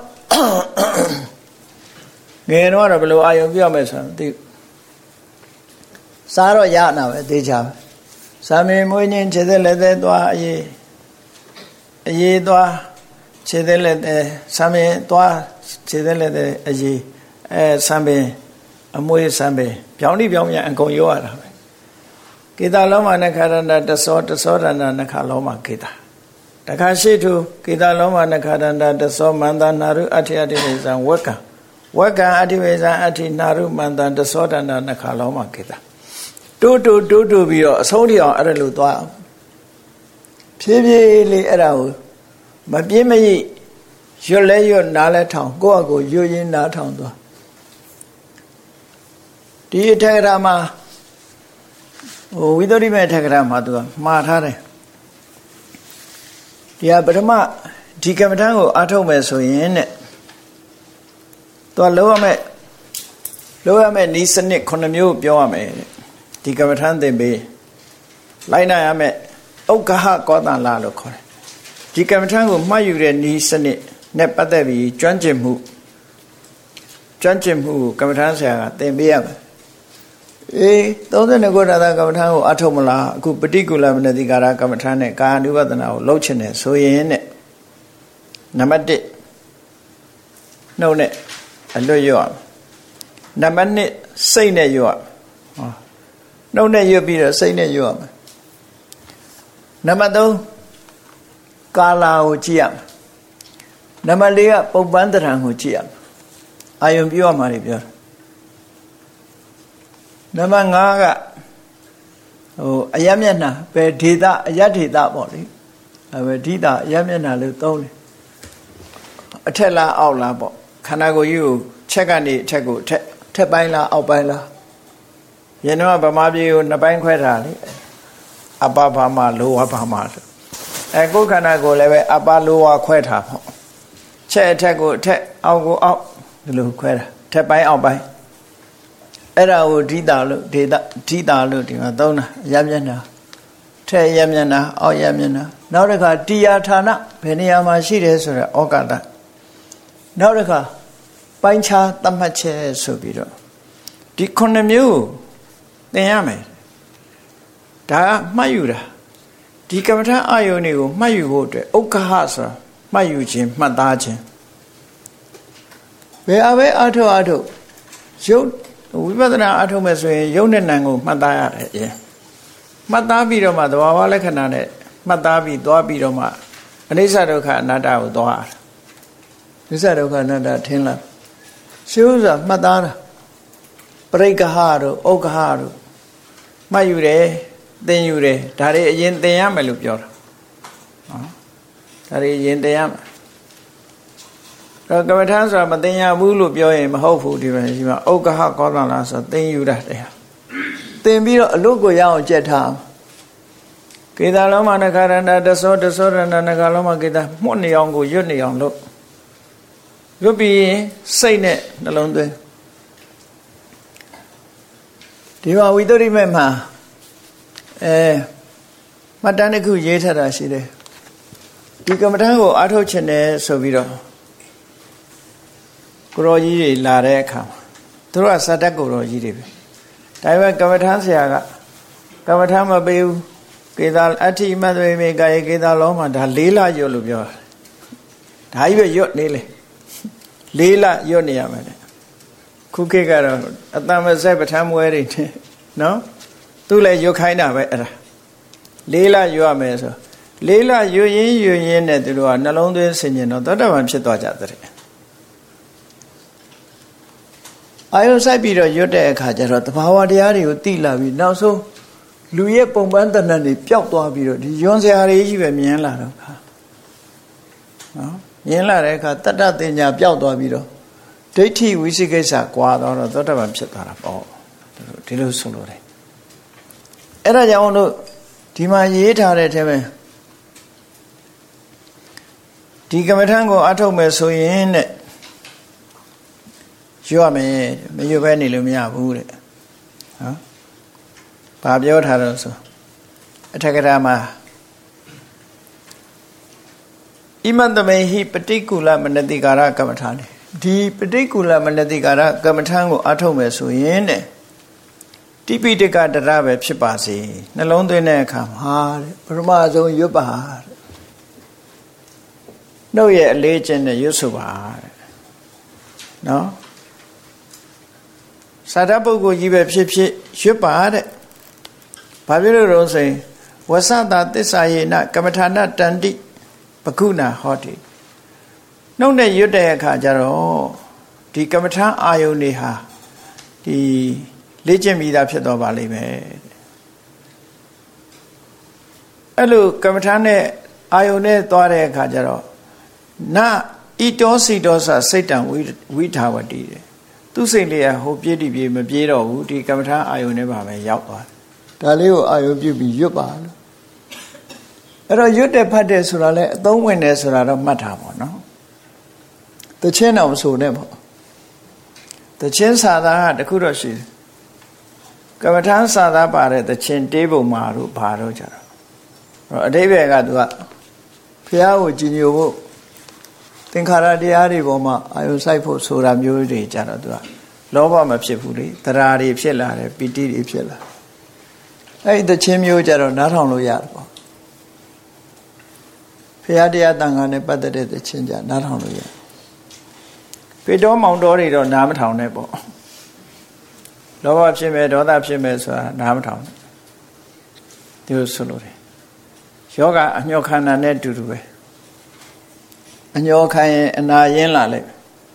ငယ်တော့ဘယ်လိုအာယုပြုရမလဲဆိုတော့သိစားတော့ရနာပဲသိချာပဲဆံမင်းမွေးခြင်းခြေသက်လက်သက်သွားအေးသွားခြေသက်လက်သက်ဆံမင်းသွားခြေသက်လက်သက်အေးဆံမင်းအမွေးဆံပင်ပြောင်းပြန်အကုန်ရောရတာပဲကေတာလောမနခရဏတသောဒန္တာနခလောမကေတာတခါရှိထုကေတာလောမနခရဏတသောမန္တနာရုအဋ္ဌိအဋ္ဌိဝေဇံဝက္ကံအဋ္ဌိဝေဇံအဋ္ဌိနာရုမန္တတသောဒန္တာနခလောမကေတာတိုးပြီးတော့အဆုံးထိအောင်အဲ့ဒါလိုသွားဖြည်းဖြည်းလေးအဲ့ဒါကိုမပြင်းမရိရွတ်လဲရွတ်နားလဲထောင်ကိုယ့်အကိုရွတ်ရင်းနားထောင်သွားဒီအထက်ကရာမှာဝိသုဒ္ဓိမေအထက်ကရာမှာသူကမှားထားတယ်ဒီဟာပထမဒီကမ္မထံကိုအားထုတ်မယ်ဆိုရင်တဲ့သူကလောရမယ်ဤစနစ်9မျိုးပြောရမယ်တဲ့ဒီကမ္မထံသင်ပေးလိုက်နာရမယ်ဥက္ကဟကောသလလို့ခေါ်တယ်ဒီကမ္မထံကိုမှတ်ယူတဲ့ဤစနစ်နဲ့ပတ်သက်ပြီးကျွမ်းကျင်မှုကမ္မထံဆရာကသင်ပေးရမယ်32ခုထာကမ္မထာကိုအထုတ်မလားအခုပฏิကူလမနတိကာရကမ္မထာနဲ့ကာယ ानु ပဒနာကိုလုပ်ချင်တယ်ဆိုရင်တဲ့နံပါတ်1နှုတ်နဲ့အလွတ်ရွတ်နံပါတ်2စိတ်နဲ့ရွတ်နှုတ်နဲ့ရွတ်ပြီးတော့စိတ်နဲ့ရွတ်နံပါတ်3ကာလာကိုကြည့်ရနံပါတ်4ကပုပ္ပန္တရံကိုကြည့်ရအာယုံပြောရမှာတွေပြောနံပါတ်5ကအယမျက်နှာပဲဒေတာအယဒေတာပေါ့လေအဲဒိတာအယမျက်နှာလို့သုံးတယ်အထက်လားအောက်လားပေါ့ခန္ဓာကိုယ်ကြီးကိုချက်ကနေအထက်ကိုထက်ပိုင်းလားအောက်ပိုင်းလားယင်းတော့ဗမာပြည်ကိုနှစ်ပိုင်းခွဲထားလေအပဘာမလောဝဘာမဆိုကိုယ်ခန္ဓာကိုယ်လည်းပဲအပလောဝခွဲထားပေါ့ချက်အထက်ကိုအထက်အောက်ကိုအောက်ဒီလိုခွဲတာထက်ပိုင်းအောက်ပိုင်းအဲ့ဒါကိုဒိတာလို့ဒီမှာသုံးတာရမျက်နှာထဲရမျက်နှာအောက်ရမျက်နှာနောက်တစ်ခါတရားဌာနဘယ်နေရာမှာရှိတယ်ဆိုတော့ဩကာသနောက်တစ်ခါပိုင်းခြားသတ်မှတ်ချက်ဆိုပြီးတော့ဒီ9မျိုးသင်ရမယ်ဒါကမှတ်ယူတာဒီကမ္မထအာယုန်တွေကိုမှတ်ယူဖို့အတွက်ဥက္ကဟဆိုတာမှတ်ယူခြင်းမှတ်သားခြင်းဘယ်အထုတ်ရုပ်ဝိပဿနာအထုတ်မဲ့ဆိုရင်ယုံနဲ့နံကိုမှတ်သားရတယ်မှတ်သားပြီးတော့မှသဘာဝလက္ခဏာနဲ့မှတ်သားပြီးသွားပြီးတော့မှအနိစ္စဒုက္ခအနတ္တကိုသွားရတယ်အနိစ္စဒုက္ခအနတ္တထင်လားရှင်းဥစွာမှတ်သားတာပရိက္ခဟတို့ဥက္ခဟတို့မှတ်ယူတယ်သင်ယူတယ်ဒါတွေအရင်သင်ရမယ်လို့ပြောတာနော်ဒါတွေအရင်သင်ရမယ်ကမ္မထာဆိုတာမသိရဘူးလို့ပြောရင်မဟုတ်ဘူးဒီမှာဥက္ကဟကောသလဆိုသိယူတာတရားသင်ပြီးတော့အလို့ကိုရအောင်ကြက်ထားကေတာလောမနခရဏတသောဒန္တာနခလောမကေတာမှုတ်နေအောင်ကိုရွတ်နေအောင်လို့ရွတ်ပြီးရင်စိတ်နဲ့နှလုံးသွင်းဒီမှာဝိသုဒ္ဓိမေမှာမှတ်တမ်းတစ်ခုရေးထားတာရှိတယ်ဒီကမ္မထံကိုအားထုတ်ခြင်းနဲ့ဆိုပြီးတော့ကိုရောကြီးတွေလာတဲ့အခါမှာသူတို့ကစတတ်ကိုရောကြီးတွေပဲဒါပေမဲ့ကမ္မထံဆရာကကမ္မထံမပေးဘူးကေသာအဋ္ဌိမသွေမေကာယေကေသာလောမှာဒါ၄လရွတ်လို့ပြောတာဒါကြီးပဲရွတ်နေလေ၄လရွတ်နေရမယ်ခုခေတ်ကတော့အတ္တမဆက်ပဋ္ဌာန်းမွဲတွေနော်သူလည်းရွတ်ခိုင်းတာပဲအဲ့ဒါ၄လရွတ်ရမယ်ဆို၄လရွတ်ရင်းနဲ့သူတို့ကနှလုံးသွင်းဆင်ញင်တော့သောတာပန်ဖြစ်သွားကြတဲ့အာယုစိုက်ပြီးတော့ရွတ်တဲ့အခါကျတော့သဘာဝတရားတွေကိုသိလာပြီးနောက်ဆုံးလူရဲ့ပုံပန်းတဏ္ဍာတွေပျောက်သွားပြီးတော့ဒီယွန်စရာတွေကြီးပဲမြင်လာတော့ခါနော်မြင်လာတဲ့အခါတတ္တတင်ညာပျောက်သွားပြီးတော့ဒိဋ္ဌိဝိသိကိစ္စကွာတော့သောတာပန်ဖြစ်သွားတာပေါ့ဒီလိုဆိုလို့တယ်အဲ့ဒါကြောင့်တို့ဒီမှာရေးထားတဲ့ထဲမှာဒီကမ္မထံကိုအထုတ်မယ်ဆိုရင်တဲ့ရွတ်မယ်မရွတ်ဘဲနေလို့မရဘူးတဲ့နော်ဘာပြောထားတော့ဆိုအထက်ကရာမှာဣမတမေဟိပฏิကူလမနတိကာရကမ္မထာနေဒီပฏิကူလမနတိကာရကမ္မထာကိုအထုတ်မယ်ဆိုရင်တဲ့တိပိဋကတရပဲဖြစ်ပါစေနှလုံးသွင်းတဲ့အခါမှာတဲ့ပရမအဆုံးရွတ်ပါတဲ့နှုတ်ရဲ့အလေးကျင့်နဲ့ရွတ်ဆိုပါတဲ့နော်စာတပုဂ္ဂိုလ်ကြီးပဲဖြစ်ဖြစ်ရွတ်ပါတဲ့ဘာဖြစ်လို့တော့ဆိုရင်ဝဆတာသစ္စာယေနကမ္မထာနတန္တိပကုဏဟောတိနှုတ်နဲ့ရွတ်တဲ့အခါကျတော့ဒီကမ္မထာအာယုန်တွေဟာဒီလေ့ကျင့်ပြီးသားဖြစ်သွားပါလိမ့်မယ်အဲ့လိုကမ္မထာနဲ့အာယုန်နဲ့သွားတဲ့အခါကျတော့နဣတောစီတောစစိတ်တံဝိထာဝတိတဲ့သူစိတ်လေးကဟိုပြေးတိပြေးမပြေးတော့ဘူးဒီကမ္မထာအာယုန်နဲ့ပါပဲရောက်သွားတယ်ဒါလေးကိုအာယုန်ပြုပြီးရွတ်ပါလို့အဲ့တော့ရွတ်တဲ့ဖတ်တဲ့ဆိုတာလဲအသုံးဝင်တယ်ဆိုတာတော့မှတ်ထားပါနော်တချင်းတော့မဆိုနဲ့ပေါ့တချင်းစာသားကတခုတော့ရှိတယ်ကမ္မထာစာသားပါတဲ့တချင်းတေးပုံမှာတို့ဘာတို့ကြတော့အဓိပ္ပာယ်ကသူကဘုရားကိုကြည်ညိုဖို့သင်္ခါရတရားတွေပေါ်မှာအာယုစိုက်ဖို့ဆိုတာမျိုးတွေကြတော့သူကလောဘမဖြစ်ဘူးလေတရားတွေဖြစ်လာတယ်ပီတိတွေဖြစ်လာအဲ့ဒီတချင်းမျိုးကြတော့နားထောင်လို့ရတယ်ပေါ့ဘုရားတရားတန်ခါနဲ့ပတ်သက်တဲ့တချင်းကြနားထောင်လို့ရတယ်ပေတော်မောင်တော်တွေတော့နားမထောင်နဲ့ပေါ့လောဘဖြစ်မယ်ဒေါသဖြစ်မယ်ဆိုတာနားမထောင်နဲ့ဒီလိုဆိုလို့တယ်ယောဂအညှော်ခန္ဓာနဲ့တူတူပဲအညှော်ခံရင်အနာရင်းလာလိုက်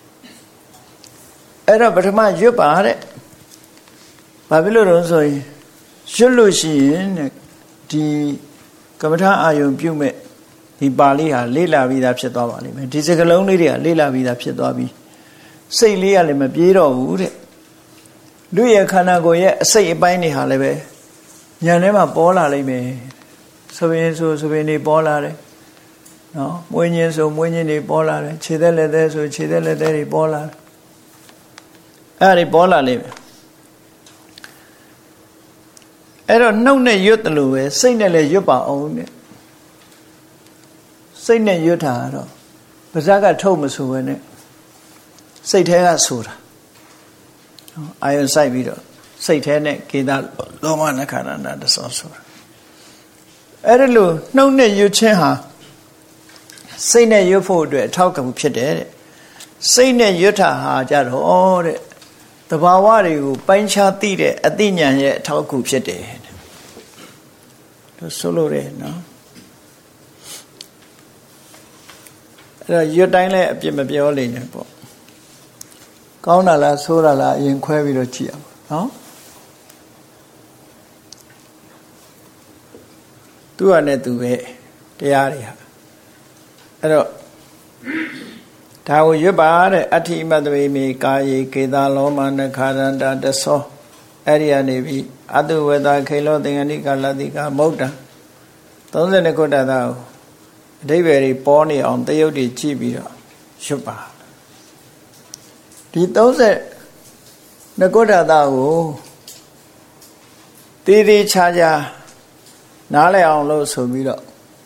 အဲ့တော့ပထမရွတ်ပါတဲ့ဘာဖြစ်လို့တော့ဆိုရင်ရွတ်လို့ရှိရင်ဒီကမ္မထာအာယုံပြုမဲ့ဒီပါဠိဟာလေးလာပြီးသားဖြစ်သွားပါလိမ့်မယ်ဒီစကားလုံးလေးတွေကလေးလာပြီးသားဖြစ်သွားပြီးစိတ်လေးကလည်းမပြေးတော့ဘူးတဲ့လူရဲ့ခန္ဓာကိုယ်ရဲ့အစိတ်အပိုင်းတွေဟာလည်းပဲဉာဏ်ထဲမှာပေါ်လာလိမ့်မယ်ဆိုရင်တွေပေါ်လာတယ်နော်မွေးညင်းဆိုမွေးညင်းတွေပေါ်လာတယ်ခြေသက်လက်သက်ဆိုခြေသက်လက်သက်တွေပေါ်လာတယ်အဲ့ဒီပေါ်လာလိမ့်မယ်အဲ့တော့နှုတ်နဲ့ရွတ်တယ်လို့ပဲစိတ်နဲ့လည်းရွတ်ပါအောင်တဲ့စိတ်နဲ့ရွတ်တာတော့ပါးစပ်ကထုတ်မဆိုဘဲနဲ့စိတ်ထဲကဆိုတာအာယုစိုက်ပြီးတော့စိတ်ထဲနဲ့ကေတလောမနခန္ဓာနာတဆောဆိုတာအဲ့ဒါလို့နှုတ်နဲ့ရွတ်ခြင်းဟာစိတ်နဲ့ရွတ်ဖို့အတွက်အထောက်အကူဖြစ်တယ်တဲ့စိတ်နဲ့ရွတ်တာဟာကြတော့တဲ့သဘာဝတွေကိုပိုင်းခြားသိတဲ့အသိဉာဏ်ရဲ့အထောက်အကူဖြစ်တယ်လို့ဆိုလို့ရတယ်နော်အဲ့တော့ရွတ်တိုင်းလည်းအပြစ်မပြောလိမ့်နဲ့ပေါ့ကောင်းတာလားဆိုးတာလားအရင်ခွဲပြီးတော့ကြည့်အောင်နော်သူကနဲ့သူပဲတရားတွေဟာအဲ့တော့ဒါကိုရွတ်ပါတဲ့အဋ္ဌိမတ္တဝေမေကာယေကေသာလောမနခရန္တာတသောအဲ့ဒီကနေပြီးအတုဝေတာခေလောသင်္ကဏိကာလတိကမௌဒ္ဒံ32ခုတ္တသာကိုအဓိပ္ပာယ်တွေပေါ်နေအောင်တယုတ်တွေကြည့်ပြီးတော့ရွတ်ပါဒီ30နဂုဋ္ဌတာကိုတည်တည်ချာချာနားလည်အောင်လို့ဆိုပြီးတော့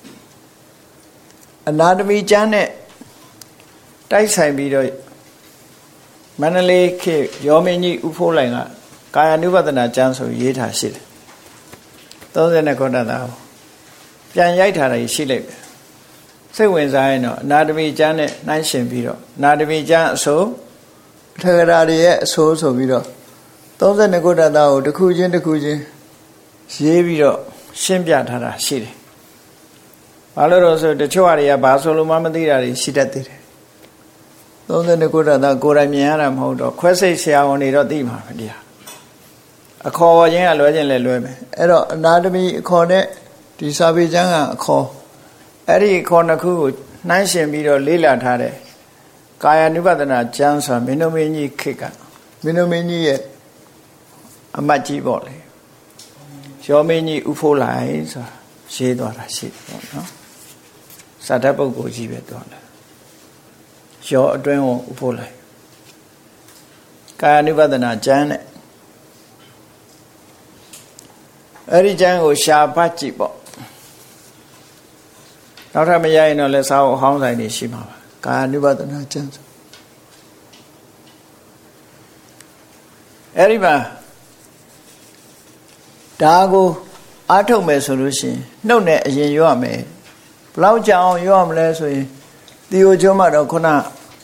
အနာတမီကျမ်းနဲ့တိုက်ဆိုင်ပြီးတော့မန္တလေးခေတ်ရောမင်းကြီးဥဖိုးလိုင်ကကာယ ानु ပဒနာကျမ်းဆိုရေးထားရှိတယ်30နဂုဋ္ဌတာကိုပြန်ရိုက်ထားတာရှိလိုက်တယ်စိတ်ဝင်စားရင်တော့အနာတမီကျမ်းနဲ့နှိုင်းရှင်ပြီးတော့အနာတမီကျမ်းအစိုးထဂရာတွေရဲ့အစိုးဆိုပြီးတော့30နဂုဋ္ဌတာကိုတစ်ခုချင်းရေးပြီးတော့ရှင်းပြထားတာရှိတယ်။ဘာလို့လဲဆိုတချို့အရာဘာဆိုလို့မှမသိတာတွေရှိတတ်သေးတယ်။30နဂုဋ္ဌတာကိုယ်တိုင်မြင်ရတာမဟုတ်တော့ခွဲစိတ်ဆရာဝန်တွေတော့သိမှာပဲတရား။အခေါ်ချင်းကလွဲချင်းလည်းလွဲမယ်။အဲ့တော့အနာတမီအခေါ်နဲ့ဒီစာပေကျမ်းကအခေါ်အဲ့ဒီအခေါ်နှစ်ခုကိုနှိုင်းရှင်ပြီးတော့လေ့လာထားတဲ့ကာယ ानु ပဒနာကျမ်းဆိုမင်းတို့မင်းကြီးခေတ်ကမင်းတို့မင်းကြီးရဲ့အမတ်ကြီးပေါ့လေရောမင်းကြီးဥဖိုးလိုက်ဆိုတာရေးသွားတာရှိတယ်ပေါ့နော်စာတတ်ပုဂ္ဂိုလ်ကြီးပဲသွားတယ်ရောအတွင်းကိုဥဖိုးလိုက်ကာယ ानु ပဒနာကျမ်းနဲ့အဲ့ဒီကျမ်းကိုရှာဖတ်ကြည့်ပေါ့နောက်ထပ်မရရင်တော့လည်းစာအုပ်အဟောင်းဆိုင်တွေရှိမှာပါကာယ ानु ပဒနာကျမ်းဆိုအဲ့ဒီမှာဒါကိုအားထုတ်မယ်ဆိုလို့ရှိရင်နှုတ်နဲ့အရင်ရွတ်ရမယ်ဘလောက်ကြာအောင်ရွတ်ရမလဲဆိုရင်တီယိုကျွန်းမှာတော့ခုန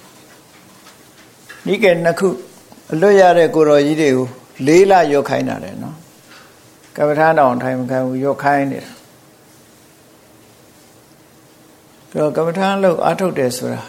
နိကေနှစ်ခုအလွတ်ရတဲ့ကိုတော်ကြီးတွေကို4လရွတ်ခိုင်းတာလေနော်ကပ္ပထာတော်ထိုင်မခံဘူးရွတ်ခိုင်းနေတာပြီးတော့ကမ္မထာလို့အားထုတ်တယ်ဆိုတာ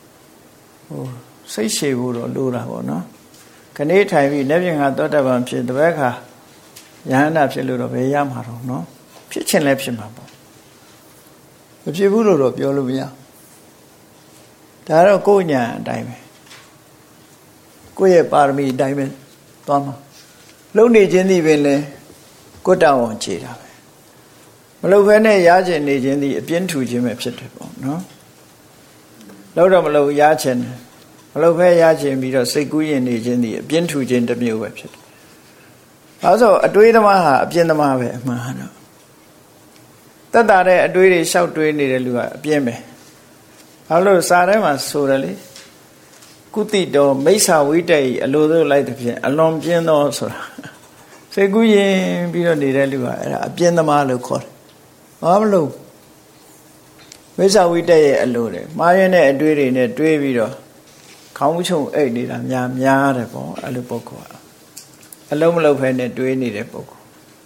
စိတ်ရှည်ဖို့တော့လိုတာပေါ့နော်ခဏထိုင်ပြီးလက်ပြင်ကသောတပန်ဖြစ်တပည့်ခါယဟန္တာဖြစ်လို့တော့ဘယ်ရမှာတော့နော်ဖြစ်ချင်လဲဖြစ်မှာပေါ့မဖြစ်ဘူးလို့တော့ပြောလို့မရဒါတော့ကိုယ်ညာအတိုင်းပဲကိုယ့်ရဲ့ပါရမီအတိုင်းပဲသွားမှာလုံနေခြင်းသည်ပင်လဲကိုယ်တောင်းအောင်ခြေတာပဲမလုပ်ဘဲနဲ့ရားချင်နေခြင်းသည်အပြင်းထူခြင်းပဲဖြစ်တယ်ပေါ့နော်လောက်တော့မလုပ်ရားချင်တယ်မလုပ်ဘဲရားချင်ပြီးတော့စိတ်ကူးရင်နေခြင်းသည်အပြင်းထူခြင်းတစ်မျိုးပဲဖြစ်တယ်အဲဆိုအတွေးသမားဟာအပြင်းသမားပဲအမှန်တော့တက်တာတဲ့အတွေးတွေရှောက်တွေးနေတဲ့လူကအပြင်းပဲဘာလို့စာထဲမှာဆိုတယ်လေကုတိတော်မိစ္ဆာဝိတ္တေအလိုလိုလိုက်တဲ့ဖြင့်အလွန်ပြင်းသောဆိုတာစိတ်ကူးရင်ပြီးတော့နေတဲ့လူကအဲ့ဒါအပြင်းသမားလို့ခေါ်တယ်ဘာမလို့မိစ္ဆာဝိတ္တရဲ့အလိုတယ်မှားရတဲ့အတွေးတွေနဲ့တွေးပြီးတော့ခေါင်းချုံအိတ်နေတာများတယ်ပေါ့အဲ့လိုပုဂ္ဂိုလ်ကအလုံးမလုံးဖဲနဲ့တွေးနေတဲ့ပုဂ္ဂိုလ်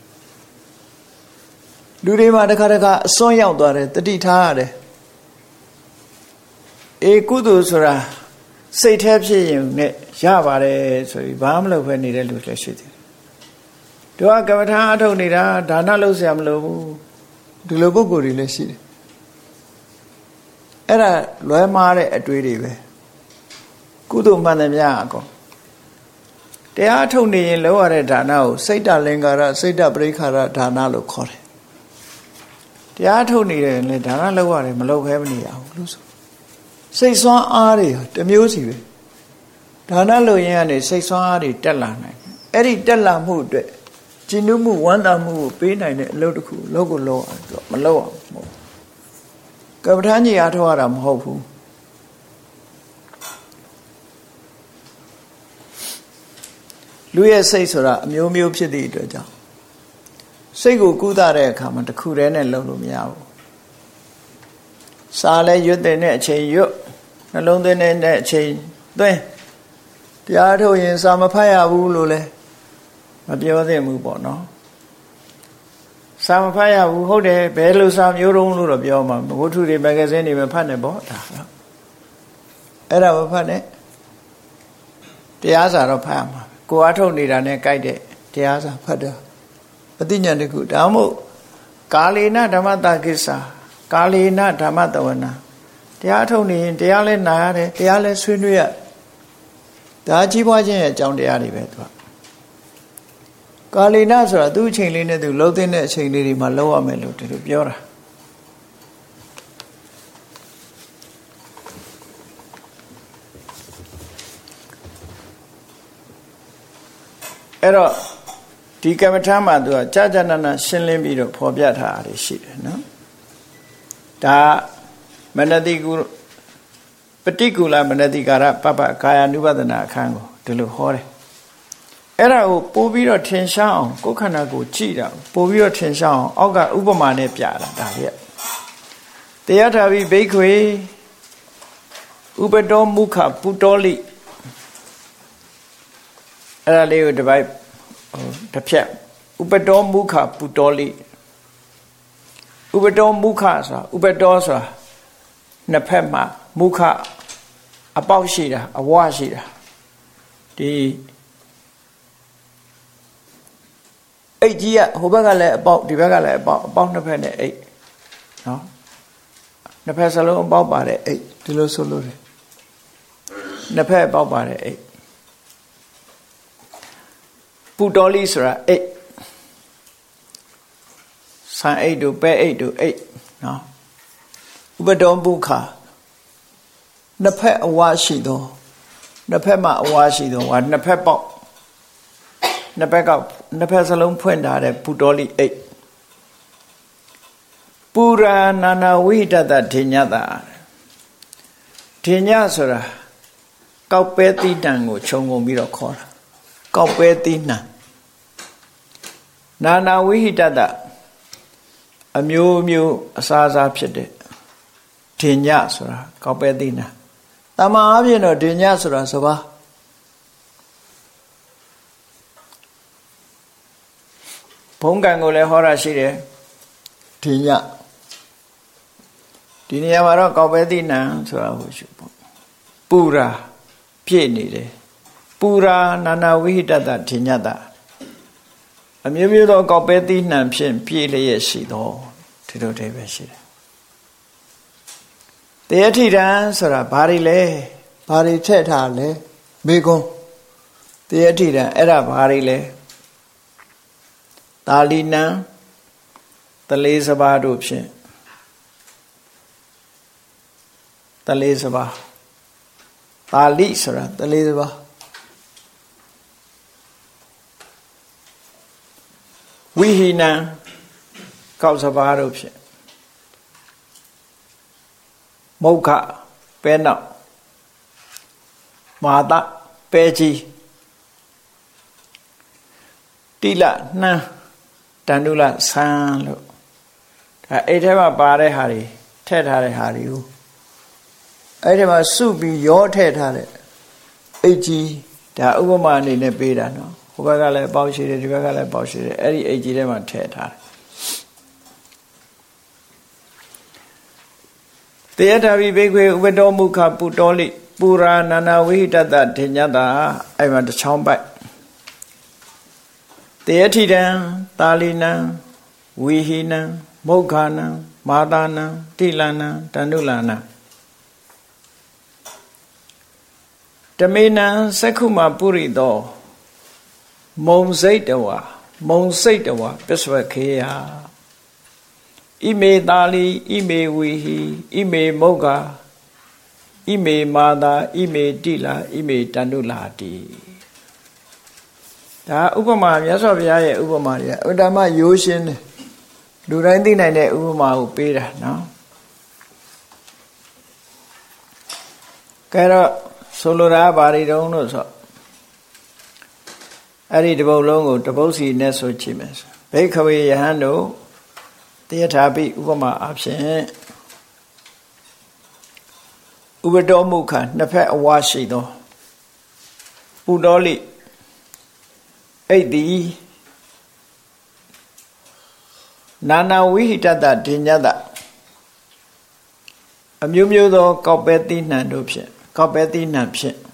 လူတွေမှာတစ်ခါအစွန်းရောက်သွားတယ်တတိထားရတယ်ကုသိုလ်ဆိုတာစိတ်แทบဖြစ်ရင်နဲ့ရပါတယ်ဆိုပြီးဘာမလုပ်ဖဲနေတဲ့လူလည်းရှိတယ်တို့ကကမ္မထာအထုတ်နေတာဒါနလုပ်เสียမလို့ဘူးဒီလိုပုဂ္ဂိုလ်တွေလည်းရှိတယ်အဲ့ဒါလွဲမှားတဲ့အတွေးတွေပဲကုသိုလ်မှန်တယ်များအကုန်တရားထုတ်နေရင်လောရတဲ့ဒါနကိုစိတ်တလင်္ကာရစိတ်တပရိခါရဒါနလို့ခေါ်တယ်တရားထုတ်နေတယ်လေဒါနလောက်ရတယ်မလောက်ခဲမနေရဘူးလို့ဆိုစိတ်ဆွမ်းအားတွေတမျိုးစီပဲဒါနလို့ရင်ကနေစိတ်ဆွမ်းအားတွေတက်လာနိုင်အဲ့ဒီတက်လာမှုအတွက်ကျဉ်းမှုဝမ်းသာမှုကိုပေးနိုင်တဲ့အလုပ်တစ်ခုလုပ်ကိုလုပ်အောင်တော့မလုပ်အောင်မဟုတ်ကမ္မထာကြီးအားထုတ်ရတာမဟုတ်ဘူးလူရဲ့စိတ်ဆိုတာအမျိုးမျိုးဖြစ်သည့်အတွက်ကြောင့်စိတ်ကိုကုသတဲ့အခါမှာတစ်ခုတည်းနဲ့လုပ်လို့မရဘူးစာလဲရွတ်တဲ့အချိန်ရွတ်နှလုံးသွင်းတဲ့အချိန်သွင်းတရားထုတ်ရင်စာမဖတ်ရဘူးလို့လဲမပြောသင့်ဘူးပေါ့နော်စာမဖတ်ရဘူးဟုတ်တယ်ဘယ်လိုစာမျိုးတုံးလို့တော့ပြောမှာဘုထုတွေမဂ္ဂဇင်းတွေမဖတ်နဲ့ပေါ့ဒါအဲ့ဒါမဖတ်နဲ့တရားစာတော့ဖတ်ရမှာကိုအားထုတ်နေတာနဲ့ကြိုက်တဲ့တရားစာဖတ်တာအသိဉာဏ်တခုဒါမှမဟုတ်ကာလေနဓမ္မတကိစ္စကာလေနဓမ္မတဝနာတရားထုတ်နေရင်တရားလဲနာရတယ်တရားလဲဆွေးနွေးရဒါကြီးပွားခြင်းရဲ့အကြောင်းတရားတွေပဲသူကကာလေနဆိုတာသူ့အချိန်လေးနဲ့သူလှုပ်တဲ့အချိန်လေးတွေမှာလှုပ်ရမယ်လို့ဒီလိုပြောတာအဲ့တော့ဒီကမ္မထာမှာသူကကြာကြာနာနာရှင်းလင်းပြီးတော့ဖော်ပြထားတာရှိတယ်နော်ဒါမနတိကုပฏิကူလမနတိကာရပပကာယ ानु ပဒနာအခန်းကိုဒီလိုဟောတယ်အဲ့ဒါကိုပို့ပြီးတော့ထင်ရှားအောင်ကိုယ်ခန္ဓာကိုကြည့်တာပို့ပြီးတော့ထင်ရှားအောင်အောက်ကဥပမာနဲ့ပြတာဒါပြတရားထာဘိဘိက္ခွေဥပတောမုခပုတောလိအဲ့ဒါလေးကိုတစ်ပိုက်တစ်ဖြတ်ဥပတောမုခပုတောလိဥပတောမုခဆိုတာဥပတောဆိုတာနှစ်ဖက်မှာမုခအပေါက်ရှိတာအဝရှိတာဒီအိတ်ကြီးကဟိုဘက်ကလည်းအပေါက်ဒီဘက်ကလည်းအပေါက်နှစ်ဖက်နဲ့အိတ်နော်နှစ်ဖက်စလုံးအပေါက်ပါတဲ့အိတ်ဒီလိုဆိုလို့တယ်နှစ်ဖက်အပေါက်ပါတဲ့အိတ်ပုတော်လိဆိုတာအိတ်ဆန်အိတ်တို့ပဲအိတ်တို့အိတ်နော်ဥပဒေဘုခနှစ်ဖက်အဝါရှိသောနှစ်ဖက်မှာအဝါရှိသောဟာနှစ်ဖက်ပေါက်နှစ်ဖက်စလုံးဖွင့်ထားတဲ့ပုတော်လိအိတ်ပူရာနာနာဝိဟိတတထေညတာထေညဆိုတာကောက်ပဲတိတံကိုခြုံငုံပြီးတော့ခေါ်တာကောက်ပဲတိနံနာနာဝိဟိတတအမျိုးမျိုးအစားအစာဖြစ်တဲ့ထေညဆိုတာကောက်ပဲတိနံတမန်အပြင်တော့ထေညဆိုတာစပါးဘုံကံကိုလည်းဟောတာရှိတယ်ထေညဒီနေရာမှာတော့ကောက်ပဲတိနံဆိုတာကိုရှုပေါ့ပူရာပြည့်နေတယ်ပူရာနာနာဝိဟိတတထေညတာအမျိုးမျိုးသောကောက်ပဲတိနံဖြင့်ပြည့်လျက်ရှိသောဒီလိုတည်းပဲရှိတယ်တရားထိတံဆိုတာဘာတွေလဲဘာတွေထည့်ထားလဲမေကွန်းတရားထိတံအဲ့ဒါဘာတွေလဲတာလီနံတလေးစပါးတို့ဖြင့်တလေးစပါးတာလိဆိုတာတလေးစပါးဝိဟိနံကောက်စပါးတို့ဖြင့်မုခပဲနောက်မာတပဲကြီးတိလနှမ်းတန္တုလဆန်းလို့ဒါအဲ့ထဲမှာပါတဲ့ဟာတွေထည့်ထားတဲ့ဟာတွေကိုအဲ့ဒီမှာစုပြီးရောထည့်ထားတဲ့အိတ်ကြီးဒါဥပမာအနေနဲ့ပေးတာနော်ဟိုဘက်ကလည်းပေါက်ရှိတယ်ဒီဘက်ကလည်းပေါက်ရှိတယ်အဲ့ဒီအိတ်ကြီးထဲမှာထည့်ထားတယ်တရားထာဘိဘိက္ခွေဥပတောမုခပုတောလိပူရာနာနာဝိဟိတတထေညတာအဲ့မှာတစ်ချောင်းပိုက်တရားထိတံတာလီနံဝိဟိနံမုခာနံမာတာနံတိလနံတန္တုလနံတမေနံသက္ခုမပုရိသောမုံစိတ်တဝါမုံစိတ်တဝါပစ္စဝခေယဣမေတာလီဣမေဝိဟိဣမေမုခာဣမေမာတာဣမေတိလာဣမေတန္တုလာတိဒါဥပမာမြတ်စွာဘုရားရဲ့ဥပမာတွေအတ္တမရိုးရှင်းတယ်လူတိုင်းသိနိုင်တဲ့ဥပမာကိုပေးတာနော်ကဲတော့ဆိုလိုတာဘာတွေတုံးလို့ဆိုအဲ့ဒီတပုတ်လုံးကိုတပုတ်စီနဲ့ဆိုကြည့်မယ်ဘိက္ခဝေယဟန်တို့တရားထာပိဥပမာအဖြစ်ဥပတောမုခနှစ်ဖက်အဝါရှိသောပုတောလိအိတ်ဒီနာနာဝိဟိတတဒိညတအမျိုးမျိုးသောကောက်ပဲတိနှံတို့ဖြင့်ကောက်ပဲတိနှံဖြင့်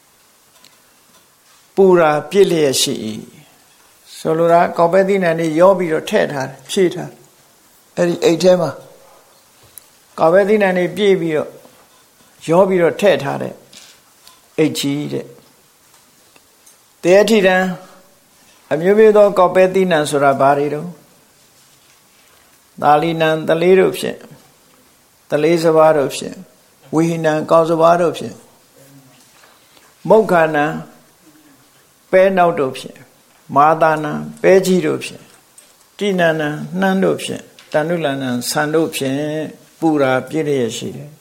ပူရာပြည့်လျက်ရှိ၏ဆိုလိုတာကောက်ပဲတိနှံတွေရောပြီးတော့ထည့်ထားတယ်ဖြည့်ထားအဲ့ဒီအိတ်ထဲမှာကောက်ပဲတိနှံတွေပြည့်ပြီးတော့ရောပြီးတော့ထည့်ထားတဲ့အိတ်ကြီးတဲ့တရားထိတံအမျိုးမျိုးသောကောက်ပဲတိနှံဆိုတာဘာတွေတော့သာလီနံတလေးတို့ဖြင့်တလေးစပါးတို့ဖြင့်ဝိဟိနံကောက်စပါးတို့ဖြင့်မုခာနံပဲနောက်တို့ဖြင့်မာသာနံပဲကြီးတို့ဖြင့်တိနန္နံနှမ်းတို့ဖြင့်တဏှုလန္နံဆန်တို့ဖြင့်ပူရာပြည့်ရရှိတယ်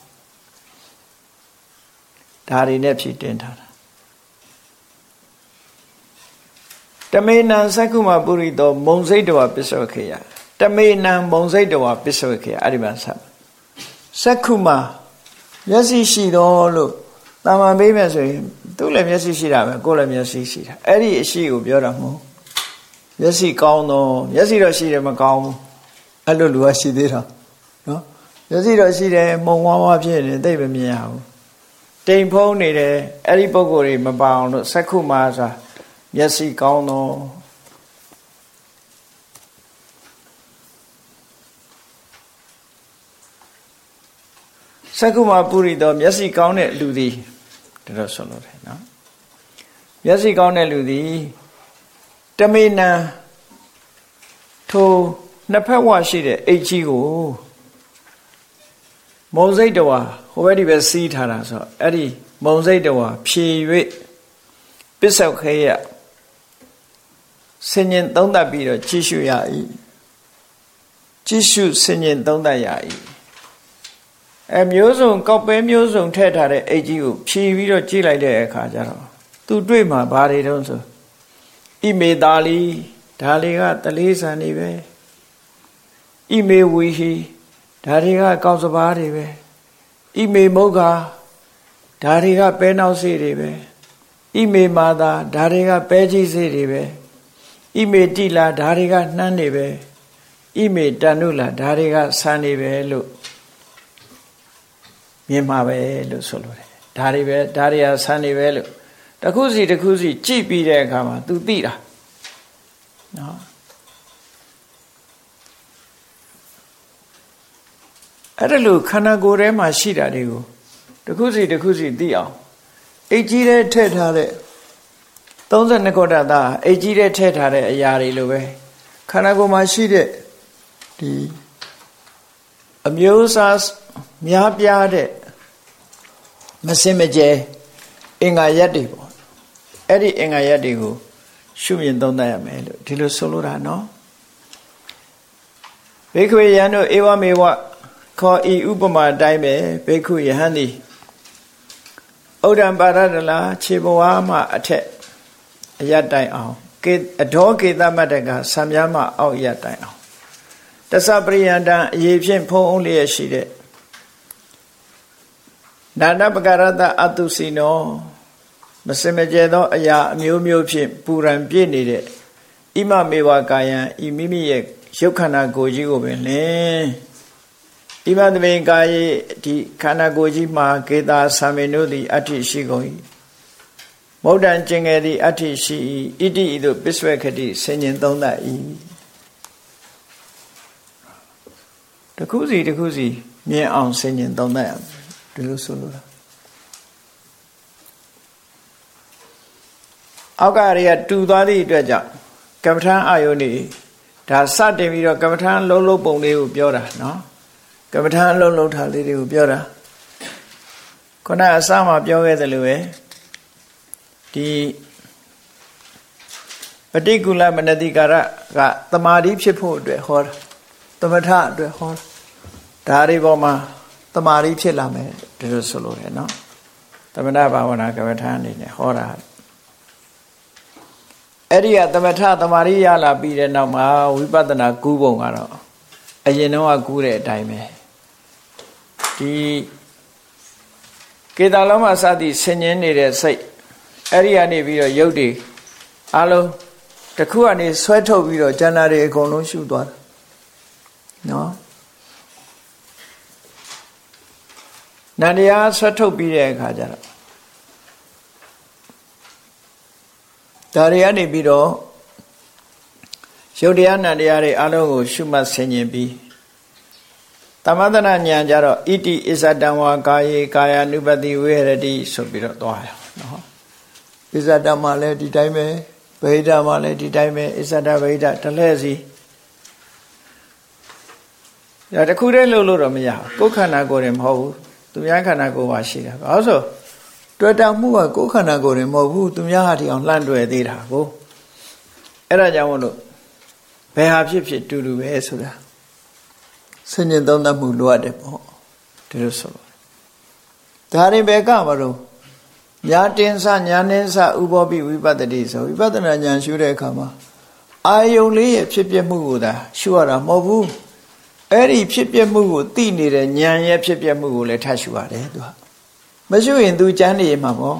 ဒါတွေနဲ့ဖြည့်တင်ထားတာတမေနံသက္ကုမပုရိသောမုံစိတ်တော်ပစ္စောခေယတမေနံမုံစိတ်တော်ပစ္စောခေယအဲ့ဒီမှာဆက်သက္ကုမမျက်စိရှိတော်လို့တာမန်ပေးမယ်ဆိုရင်သူ့လည်းမျက်စိရှိတာပဲကိုယ်လည်းမျက်စိရှိတာအဲ့ဒီအရှိကိုပြောတာမဟုတ်မျက်စိကောင်းတော့မျက်စိတော့ရှိတယ်မကောင်းဘူးအဲ့လိုလူကရှိသေးတာနော်မျက်စိတော့ရှိတယ်မုံဝါးဝါးဖြစ်နေသိမမြင်ရဘူးတိမ်ဖုံးနေတယ်အဲ့ဒီပုံကိုယ်တွေမပါအောင်လို့သက္ကုမဆိုတာမျက်စိကောင်းတော့သက္ကုမပုရိသောမျက်စိကောင်းတဲ့လူသည်ဒါတော့ဆိုလို့တယ်နော်မျက်စိကောင်းတဲ့လူသည်တမေနံထိုနှစ်ဖက်ဝရှိတဲ့အိတ်ကြီးကိုမုံစိတ်တော်ဟိုဘက်ဒီပဲစီးထားတာဆိုအဲ့ဒီမုံစိတ်တော်ဖြေ၍ပစ္စောခေယဆင်ញင်သုံးသပ်ပြီးတော့ကြည့်ရှုရ၏ကြည့်ရှုဆင်ញင်သုံးသပ်ရ၏မျိုးစုံကောက်ပဲမျိုးစုံထည့်ထားတဲ့အိတ်ကြီးကိုဖြီးပြီးတော့ကြည့်လိုက်တဲ့အခါကျတော့သူတွေ့မှာဘာတွေတုံးဆိုဣမေတာလီဒါတွေကတလေးဆန်နေပဲဣမေဝီဟီဒါတွေကကောက်စပါးတွေပဲဣမေမုဂ္ဂါဒါတွေကပဲနောက်စေးတွေပဲဣမေမာသာဒါတွေကပဲကြီးစေးတွေပဲဣမေတိလာဒါတွေကနှမ်းနေပဲဣမေတဏှုလာဒါတွေကဆန်နေပဲလို့မြင်မှာပဲလို့ဆိုလိုတယ်ဒါတွေပဲဒါတွေကဆန်းနေပဲလို့တစ်ခုစီကြည့်ပြီးတဲ့အခါမှာ तू သိတာနော်အဲ့ဒါလို့ခန္ဓာကိုယ်ထဲမှာရှိတာတွေကိုတစ်ခုစီသိအောင်အိတ်ကြီးတဲ့ထည့်ထားတဲ့32ခုတ္တသာအိတ်ကြီးတဲ့ထည့်ထားတဲ့အရာတွေလိုပဲခန္ဓာကိုယ်မှာရှိတဲ့ဒီအမျိုးအစားများပြားတဲ့မစင်မကြဲအင်္ဂါရက်တွေပေါ့အဲ့ဒီအင်္ဂါရက်တွေကိုရှုမြင်သုံးသပ်ရမယ်လို့ဒီလိုဆိုလိုတာနော်ဘေခွေယံတို့ဧဝမေဝခေါ်ဤဥပမာအတိုင်းပဲဘေခွယဟန်သည်ဩဒံပါရဒလာခြေဘဝမှအထက်အရတိုင်အောင်အဒေါကေသမတ္တကဆံမြားမှအောက်ရတိုင်အောင်တသပရိယန္တံအရေးဖြင့်ဖုံးအောင်လျက်ရှိတဲ့နာနပကရတအတုစီနောမစင်မကြဲသောအရာအမျိုးမျိုးဖြင့်ပူရန်ပြည့်နေတဲ့ဣမမေဝကာယံဤမိမိရဲ့ရုပ်ခန္ဓာကိုယ်ကြီးကိုပင်လင်ဣမသမေကာယေဒီခန္ဓာကိုယ်ကြီးမှာကေတာသံမေနုသည်အဋ္ဌိရှိကုန်၏မௌဒ္ဒံကျင်ငယ်သည်အဋ္ဌိရှိ၏ဣတိဤသို့ပစ္စဝေခတိဆင်ញင်သုံးသပ်၏တစ်ခုစီမြင်အောင်ဆင်ញင်သုံးသပ်ရမယ်ဒီလိုဆိုလို့အောက်ကရေကတူသွားသည့်အတွက်ကြောင့်ကမ္မထာအာယုန်นี่ဒါစတင်ပြီးတော့ကမ္မထာလုံးပုံလေးကိုပြောတာနော်ကမ္မထာလုံးထားလေးတွေကိုပြောတာခုနအစမှာပြောခဲ့သလိုပဲဒီပฏิကူလမနတိကာရကတမာတိဖြစ်ဖို့အတွက်ဟောတာသမထအတွက်ဟောဒါတွေပေါ်မှာတမာတိဖြစ်လာမယ်ဒီလိုဆိုလို့ရတယ်နော်သမထဘာဝနာကမ္မထာအနေနဲ့ဟောတာအဲ့ဒီကသမထတမာတိရလာပြီးတဲ့နောက်မှာဝိပဿနာကူးပုံကတော့အရင်တော့ကူးတဲ့အတိုင်းပဲဒီကေတာလုံးမှာစသည်ဆင်ញင်းနေတဲ့စိတ်အဲ့ဒီကနေပြီးတော့ယုတ်တွေအလုံးတစ်ခုကနေဆွဲထုတ်ပြီးတော့ဉာဏ်တွေအကုန်လုံးရှုသွားတာနော်နန္တရားဆွဲထုတ်ပြီးတဲ့အခါကျတော့ဒါတွေကနေပြီးတော့ယုတ်တရားနန္တရားတွေအလုံးကိုရှုမှတ်ဆင်ញင်ပြီးသမထနာဉာဏ်ကြတော့ဣတိအစ္ဆတံဝါကာယေကာယ ानु ပတိဝေဟရတိဆိုပြီးတော့သွားရအောင်နော်အစ္ဆတမှာလည်းဒီတိုင်းပဲဗဟိတမှာလည်းဒီတိုင်းပဲအစ္ဆတဗဟိတတလဲစီဒါတခုတည်းလို့တော့မရဘူးကိုယ်ခန္ဓာကိုယ်ရင်မဟုတ်ဘူးသူများခန္ဓာကိုယ်ပါရှိတာဘာလို့ဆိုတွေ့တာမှုကကိုယ်ခန္ဓာကိုယ်ရင်မဟုတ်ဘူးသူများဟာဒီအောင်လှမ်းတွေ့သေးတာကိုအဲ့ဒါကြောင့်မို့လို့ဘယ်ဟာဖြစ်ဖြစ်တူတူပဲဆိုတာဆင်ញင်သုံးသပ်မှုလိုအပ်တယ်ပေါ့ဒီလိုဆိုလို့ဒါရင်ဘယ်ကမလို့ညာတင်စညာနှင်းစဥပောပိဝိပဿတိဆိုဝိပဿနာဉာဏ်ရှုတဲ့အခါမှာအာယုံလေးရဲ့ဖြစ်ပျက်မှုကိုသာရှုရတာမဟုတ်ဘူးအဲ့ဒီဖြစ်ပျက်မှုကိုသိနေတဲ့ဉာဏ်ရဲ့ဖြစ်ပျက်မှုကိုလည်းထပ်ရှုရတယ်သူကမရှုရင်သူကျမ်းနေမှာပေါ့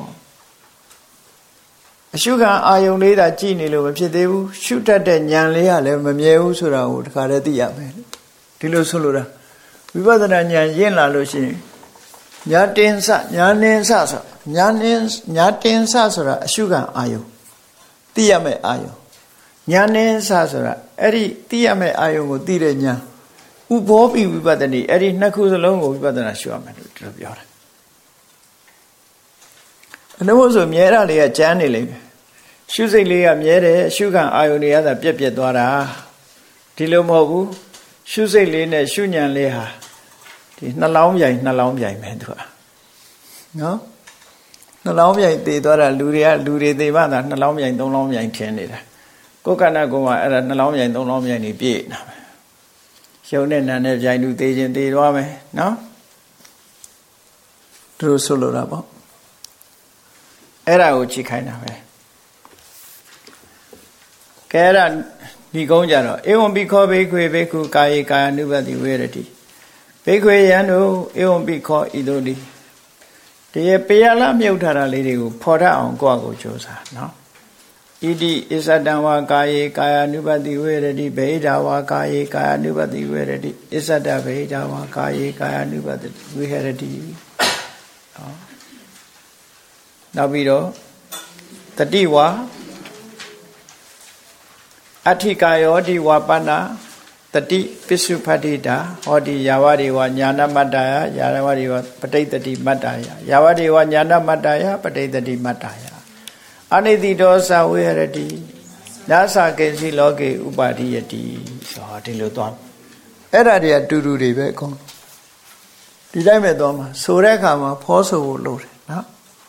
အရှုခံအာယုံလေးသာကြည်နေလို့မဖြစ်သေးဘူးရှုတတ်တဲ့ဉာဏ်လေးကလည်းမမြဲဘူးဆိုတာကိုတခါတည်းသိရမယ်ဒီလိုဆိုလိုတာဝိပဿနာဉာဏ်ရင့်လာလို့ရှိရင်ညာတင်စညာနှင်းစဆိုညာတင်စဆိုတာအရှုခံအာယုံသိရမယ်အာယုံညာနှင်းစဆိုတာအဲ့ဒီသိရမယ်အာယုံကိုသိတဲ့ဉာဏ်ဥဘောပိဝိပဿနာအဲ့ဒီနှစ်ခုစလုံးကိုဝိပဿနာရှုရမယ်လို့ပြောတာအနုဆိုမြဲတာလေးကကျမ်းနေလိမ့်မယ်ရှုစိတ်လေးကမြဲတယ်ရှုခံအာယုန်တွေကသာပြက်ပြက်သွားတာဒီလိုမဟုတ်ဘူးရှုစိတ်လေးနဲ့ရှုဉဏ်လေးဟာဒီနှလောင်းပြိုင်ပဲသူကနော်နှလောင်းပြိုင်တည်သွားတာလူတွေတည်မှသာနှလောင်းပြိုင်သုံးလောင်းပြိုင်ထင်နေတာကိုယ်ကဏ္ဍကအဲ့ဒါနှလောင်းပြိုင်သုံးလောင်းပြိုင်နေပြည့်နေတာပဲရှုံနဲ့နာနဲ့ပြိုင်လူတည်ခြင်းတည်သွားမယ်နော်သူတို့ဆိုလိုတာပေါ့အဲ့ဒါကိုချိခိုင်းတာပဲကဲအဲ့ဒါဒီကုန်းကြတော့ဧဝံပိခောဘိက္ခွေဘိက္ခုကာယေကာယ ानु ပတိဝေရတိဘိက္ခွေယံတို့ဧဝံပိခောဤတို့ဒီတည်းပေယလမြုပ်ထားတာလေးတွေကိုဖော်တတ်အောင်ကိုယ့်အကိုကြိုးစားနော်ဣတိအစ္ဆတံဝါကာယေကာယ ानु ပတိဝေရတိဗေဒဝါကာယေကာယ ानु ပတိဝေရတိအစ္ဆတဗေဒဝါကာယေကာယ ानु ပတိဝေရတိနောက်ပြီးတော့တတိဝါအဋ္ဌိကာယောတိဝါပဏတတိပစ္စုပ္ပတ္တိတာဟောတိယာဝဒေဝညာဏမတ္တယယာဝဒေဝပဋိတတိမတ္တယယာဝဒေဝညာဏမတ္တယပဋိတတိမတ္တယအနိတိတောသဝေရတိနာသကေစီလောကေဥပါတိယတိဆိုဒီလိုသွားအဲ့ဒါတွေကတူတူတွေပဲအကုန်ဒီတိုင်းပဲသွားမှာဆိုတဲ့အခါမှာဖောဆိုဖို့လိုတယ်နော်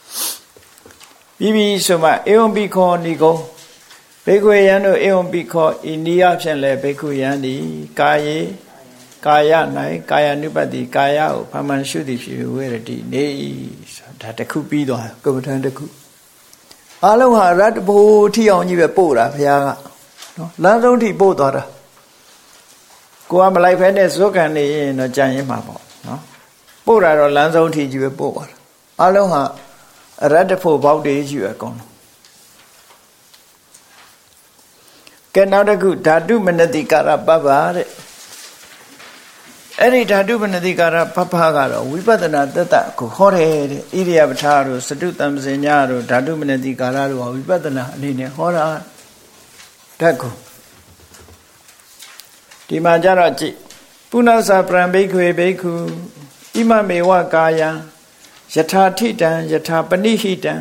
ပြီးဆိုမှဧဝံပိခောနိဂုံဘိက္ခွေယံတို့ဧဝံပိခောဤနိယဖြင့်လည်းဘိက္ခုယံသည်ကာယေကာယ၌ကာယ ानु ပတိကာယကိုဖမှန်ရှုသည်ဖြစ်ဝေရတိနေဒါတခုပြီးသွားကမ္မထံတခုအလုံးဟာရတ္တဘိုးထီအောင်ကြီးပဲပို့တာဘုရားကနော်လမ်းဆုံးထိပို့သွားတာကိုကမလိုက်ဖဲနဲ့ဇွတ်ကန်နေရင်တော့ကြံရင်မှာပေါ့နော်ပို့တာတော့လမ်းဆုံးထိကြီးပဲပို့သွားတာအလုံးဟာအရတ္တဖို့ဘောက်တေးကြီးအကုန်လုံးကဲနောက်တစ်ခုဓာတုမနတိကာရပပ္ပတဲ့အဲ့ဒီဓာတုမနတိကာရပပ္ပကတော့ဝိပဿနာတတကိုဟောတယ်တဲ့ဣရိယပဋ္ဌာတို့စတုတံပစညတို့ဓာတုမနတိကာရတို့ဝိပဿနာအနေနဲ့ဟောတာဓာတ်ကိုဒီမှာကြတော့ကြည့်ပုဏ္ဏစာပရံဘိက္ခွေဘိက္ခုဣမမေဝကာယံယထာထိတံယထာပဏိဟိတံ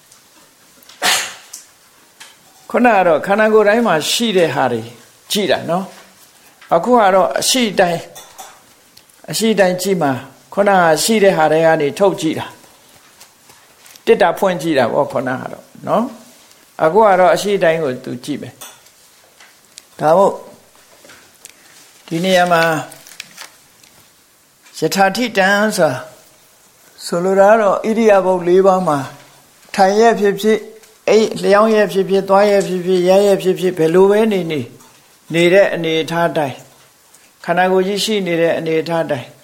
ခုနကတော့ခန္ဓာကိုယ်တိုင်းမှာရှိတဲ့ဟာတွေကြည့်တာနော်အခုကတော့အရှိတိုင်းကြည့်မှာခုနကရှိတဲ့ဟာတွေကနေထုတ်ကြည့်တာတစ်တာဖွင့်ကြည့်တာပေါ့ခုနကတော့နော်အခုကတော့အရှိတိုင်းကိုသူကြည့်မယ်ဒါမို့ဒီနေရာမှာယထာထိတံဆိုလိုတာတော့ဣရိယာပုတ်၄ပါးမှာထိုင်ရဖြစ်ဖြစ်အိတ်လျောင်းရဖြစ်ဖြစ်သွားရဖြစ်ဖြစ်ရဲရဖြစ်ဖြစ်ဘယ်လိုပဲနေတဲ့အနေအထားတိုင်းခန္ဓာကိုယ်ကြီးရှိနေတဲ့အနေအထားတိုင်း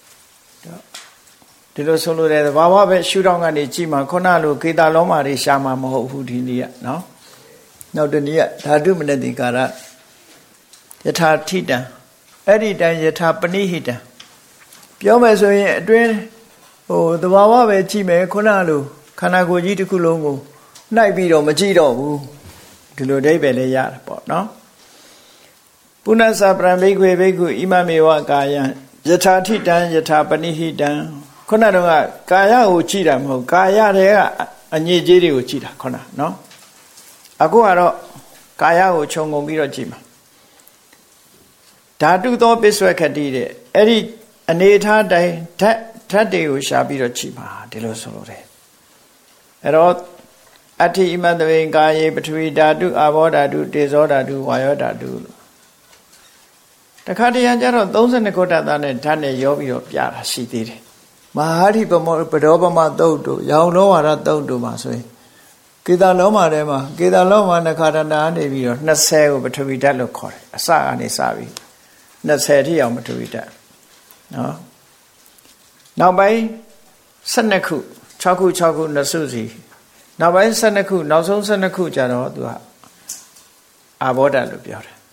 ဒီလိုဆိုလိုတဲ့ဘာဝပဲရှုထောင့်ကနေကြည့်မှာခုနလိုကေတာလောမာတွေရှာမှာမဟုတ်ဘူးဒီနေ့ကနော်နောက်တနည်းကဓာတုမနတိကာရယထာထိတံအဲ့ဒီတိုင်းယထာပဏိဟိတံပြောမယ်ဆိုရင်အတွင်းသဘာဝပဲကြည့်မယ်ခုနလိုခန္ဓာကိုယ်ကြီးတစ်ခုလုံးကိုနှိုက်ပြီးတော့မကြည့်တော့ဘူးဒီလိုအဓိပ္ပာယ်လေးရတာပေါ့နော်ပုဏ္ဏစာပရံဘိက္ခွေဘိက္ခုဣမမေဝကာယံယထာထိတံယထာပဏိဟိတံခုနတော့ကာယကိုကြည့်တာမဟုတ်ကာယတွေကအညစ်အကြေးတွေကိုကြည့်တာခုနနော်အခုကတော့ကာယကိုခြုံငုံပြီးတော့ကြည့်မှာဓာတုသောပစ္ဆွေခတိတဲ့အဲ့ဒီအနေထားတိုင်းဓာတ်တွေကိုရှာပြီးတော့ကြည့်မှာဒီလိုဆိုလို့တယ်အဲ့တော့အဋ္ဌိဣမတဝေကာယေပထဝီဓာတုအာဘောဓာတုတေဇောဓာတုဝါယောဓာတုတခါတရံကျတော့32ခုဓာတ်နဲ့ဓာတ်နဲ့ရောပြီးတော့ပြတာရှိသေးတယ်မဟာဓိပမောပဒောပမသုတ်တို့ရောင်လောဝါဒသုတ်တို့မှာဆိုရင်ကေတလောမှာထဲမှာကေတလောမှာနခါရဏနေပြီးတော့20ကိုပထဝီဓာတ်လို့ခေါ်တယ်အစကနေစပြီး20ထိအောင်ပထဝီဓာတ်နော်နောက်ပိုင်း12ခု6ခု6ခု2စုစီနောက်ပိုင်း12ခုနောက်ဆုံး12ခုကျတော့သူကအာဘောဓာတ်လို့ပြောတယ်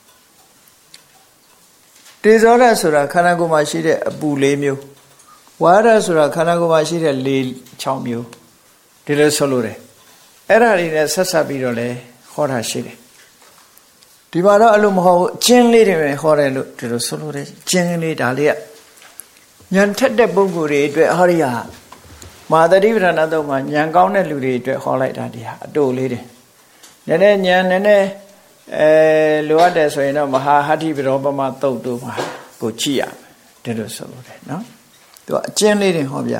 တေဇောဓာတ်ဆိုတာခန္ဓာကိုယ်မှာရှိတဲ့အပူ၄မျိုးဝါရဓာတ်ဆိုတာခန္ဓာကိုယ်မှာရှိတဲ့လေ6မျိုးဒီလိုဆိုလို့တယ်အဲ့ဒါတွေနဲ့ဆက်ဆက်ပြီးတော့လဲဟောတာရှိတယ်ဒီမှာတော့အဲ့လိုမဟုတ်ဘူးအကျဉ်းလေးတွေပဲဟောတယ်လို့ဒီလိုဆိုလို့တယ်ကျဉ်းလေးဒါလေးကဉာဏ်ထက်တဲ့ပုဂ္ဂိုလ်တွေအတွက်ဟောရိယာမဟာသတိပဋ္ဌာန်တော့မှာဉာဏ်ကောင်းတဲ့လူတွေအတွက်ဟောလိုက်တာတရားအတူလေးတယ်နည်းနည်းဉာဏ်နည်းနည်းလိုအပ်တယ်ဆိုရင်တော့မဟာဟဋ္ဌိပရောပမသုတ်တို့မှာကိုကြည့်ရမယ်ဒီလိုဆိုလို့တယ်နော်သူကအကျဉ်းလေးတွေဟောပြ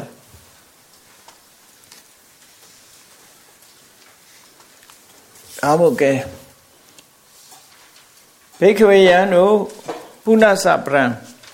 အားမို့ကဲဘိက္ခဝေယံတို့ပုဏ္ဏစပရံ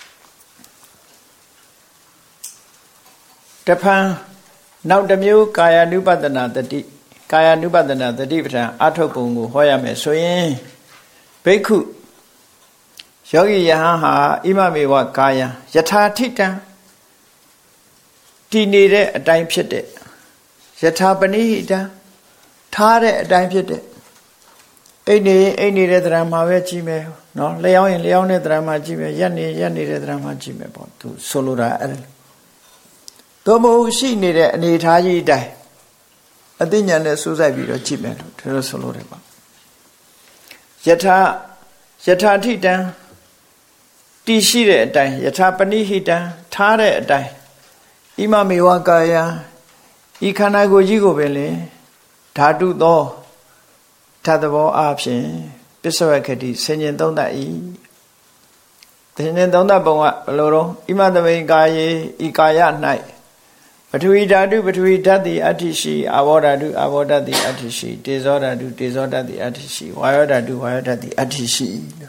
တဖန်နောက်တစ်မျိုးကာယ ानु ပတနာတတိကာယ ानु ပတနာတတိပဋ္ဌာန်အထုတ်ပုံကိုဟောရမယ်ဆိုရင်ဘိက္ခုယောဂီယဟန်ဟာဣမမေဝကာယံယထာထိတံတည်နေတဲ့အတိုင်းဖြစ်တဲ့ယထာပနိဟိတံထားတဲ့အတိုင်းဖြစ်တဲ့အိတ်နေတဲ့သဏ္ဍာန်မှာပဲကြည့်မယ်နော်လျှောင်းရင်လျှောင်းတဲ့သဏ္ဍာန်မှာကြည့်မယ်ရက်နေတဲ့သဏ္ဍာန်မှာကြည့်မယ်ပေါ့သူဆိုလိုတာအဲ့ဒါသို့မဟုတ်ရှိနေတဲ့အနေထားကြီးအတိုင်းအသိဉာဏ်နဲ့စူးစိုက်ပြီးတော့ကြည့်မယ်လို့ဒါလိုဆိုလိုတယ်ပေါ့ယထာထိတံတည်ရှိတဲ့အတိုင်းယထာပနိဟိတံထားတဲ့အတိုင်းဣမမေဝကာယဤခန္ဓာကိုယ်ကြီးကိုပဲလေဓာတုသောဓာတ်သဘောအဖြစ်ပစ္စဝကတိဆင်ញင်သုံးသပ်၏ဆင်ញင်သုံးသပ်ပုံကဘယ်လိုတော့ဣမသမိန်ကာယေဤကာယ၌ပထဝီဓာတုပထဝီဓာတ်သည်အဋ္ဌိရှိအာဘောဓာတုအာဘောဓာတ်သည်အဋ္ဌိရှိတေဇောဓာတုတေဇောဓာတ်သည်အဋ္ဌိရှိဝါယောဓာတုဝါယောဓာတ်သည်အဋ္ဌိရှိလို့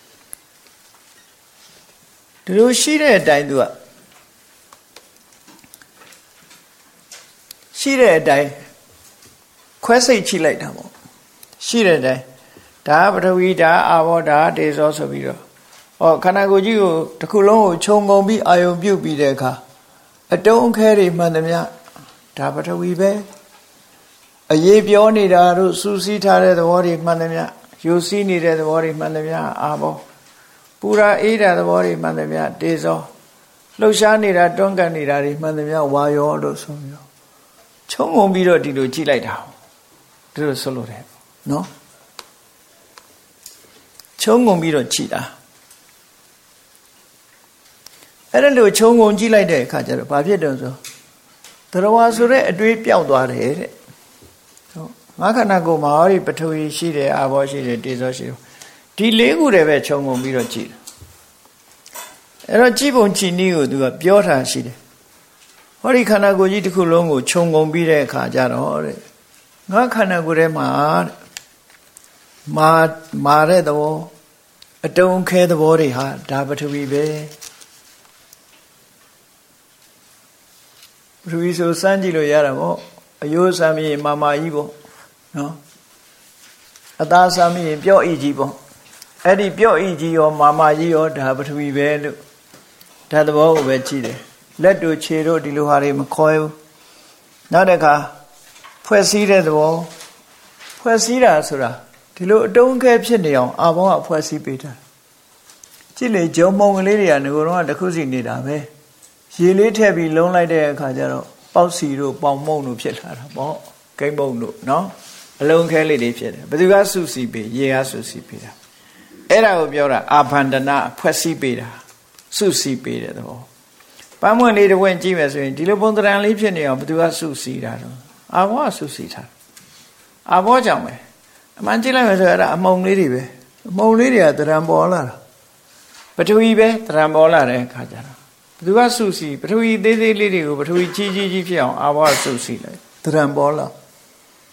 ဒီလိုရှိတဲ့အတိုင်းသူကရှိတဲ့အတိုင်းခွဲစိတ်ချိလိုက်တာပေါ့ရှိတဲ့အတိုင်းဒါပထဝီဓာတ်အာဘောဓာတ်တေဇောဆိုပြီးတော့ခန္ဓာကိုယ်ကြီးကိုတစ်ခုလုံးကိုခြုံငုံပြီးအာယုံပြုတ်ပြီးတဲ့အခါအတုံးခဲတွေမှန်သမျှဒါပထဝီပဲအရေးပြောနေတာတို့စူးစီးထားတဲ့သဘောတွေမှန်သမျှယူစီးနေတဲ့သဘောတွေမှန်သမျှအာဘောပူရာအေးတာသဘောတွေမှန်သမျှတေဇောလှုပ်ရှားနေတာတွန်းကန်နေတာတွေမှန်သမျှဝါယောလို့ဆိုပြီးတော့ခြုံငုံပြီးတော့ဒီလိုကြည့်လိုက်တာဒီလိုဆိုလို့တယ်နော်ခြုံငုံပြီးတော့ကြည့်တာအဲ့ဒါလို့ခြုံငုံကြည့်လိုက်တဲ့အခါကျတော့ဘာဖြစ်တယ်ဆိုသရဝါဆိုတဲ့အတွေးပြောက်သွားတယ်တဲ့ငါခန္ဓာကိုယ်မှာဟောဒီပထဝီရှိတယ်အာဘောရှိတယ်တေဇောရှိတယ်ဒီလေးခုတည်းပဲခြုံငုံပြီးတော့ကြည့်တယ်အဲ့တော့ကြည့်ပုံကြည့်နည်းကိုသူကပြောထားရှိတယ်ဟောဒီခန္ဓာကိုယ်ကြီးတစ်ခုလုံးကိုခြုံငုံပြီးတဲ့အခါကျတော့တဲ့ငါခန္ဓာကိုယ်ထဲမှာမာတဲ့သဘောအတုံးခဲသဘောတွေဟာဒါပထဝီပဲပထဝီဆိုစမ်းကြည့်လို့ရတာပေါ့အယိုးစမ်းပြီးမာကြီးပေါ့နော်အသားစမ်းပြီးပြော့ဤကြီးပေါ့အဲ့ဒီပြော့ဤကြီးရောမာကြီးရောဒါပထဝီပဲလို့ဒါသဘောကိုပဲကြည့်တယ်လက်တို့ခြေတို့ဒီလိုဟာတွေမခေါ်ဘူးနောက်တစ်ခါဖွဲ့စည်းတဲ့သဘောဖွဲ့စည်းတာဆိုတာဒီလိုအတုံးခဲဖြစ်နေအောင်အာဘောကဖွဲ့စည်းပေးတာကြည့်လေဂျုံမုံကလေးတွေကငကိုတော့တစ်ခုစီနေတာပဲရေလေးထည့်ပြီးလုံးလိုက်တဲ့အခါကျတော့ပေါက်စီတို့ပေါင်မုံတို့ဖြစ်လာတာပေါ့ကိမ့်မုံတို့နော်အလုံးခဲလေးတွေဖြစ်တယ်ဘယ်သူကစုစည်းပေးရေကစုစည်းပေးတာအဲ့ဒါကိုပြောတာအာဘန္ဒနာဖွဲ့စည်းပေးတာစုစည်းပေးတဲ့သဘောပန်းမွင့်လေးတစ်ဝင့်ကြည့်မယ်ဆိုရင်ဒီလိုပုံသဏ္ဍာန်လေးဖြစ်နေအောင်ဘယ်သူကစုစည်းတာတော့အာဘောကစုစည်းတာအာဘောကြောင့်ပဲအမှန်ကြည့်လိုက်မယ်ဆိုရင်အဲ့ဒါအမုံလေးတွေပဲအမုံလေးတွေကသဏ္ဍာန်ပေါ်လာတာပထဝီပဲသဏ္ဍာန်ပေါ်လာတဲ့အခါကျတော့ဘယ်သူကစုစည်းပထဝီသေးသေးလေးတွေကိုပထဝီကြီးဖြစ်အောင်အာဘောကစုစည်းလိုက်သဏ္ဍာန်ပေါ်လာ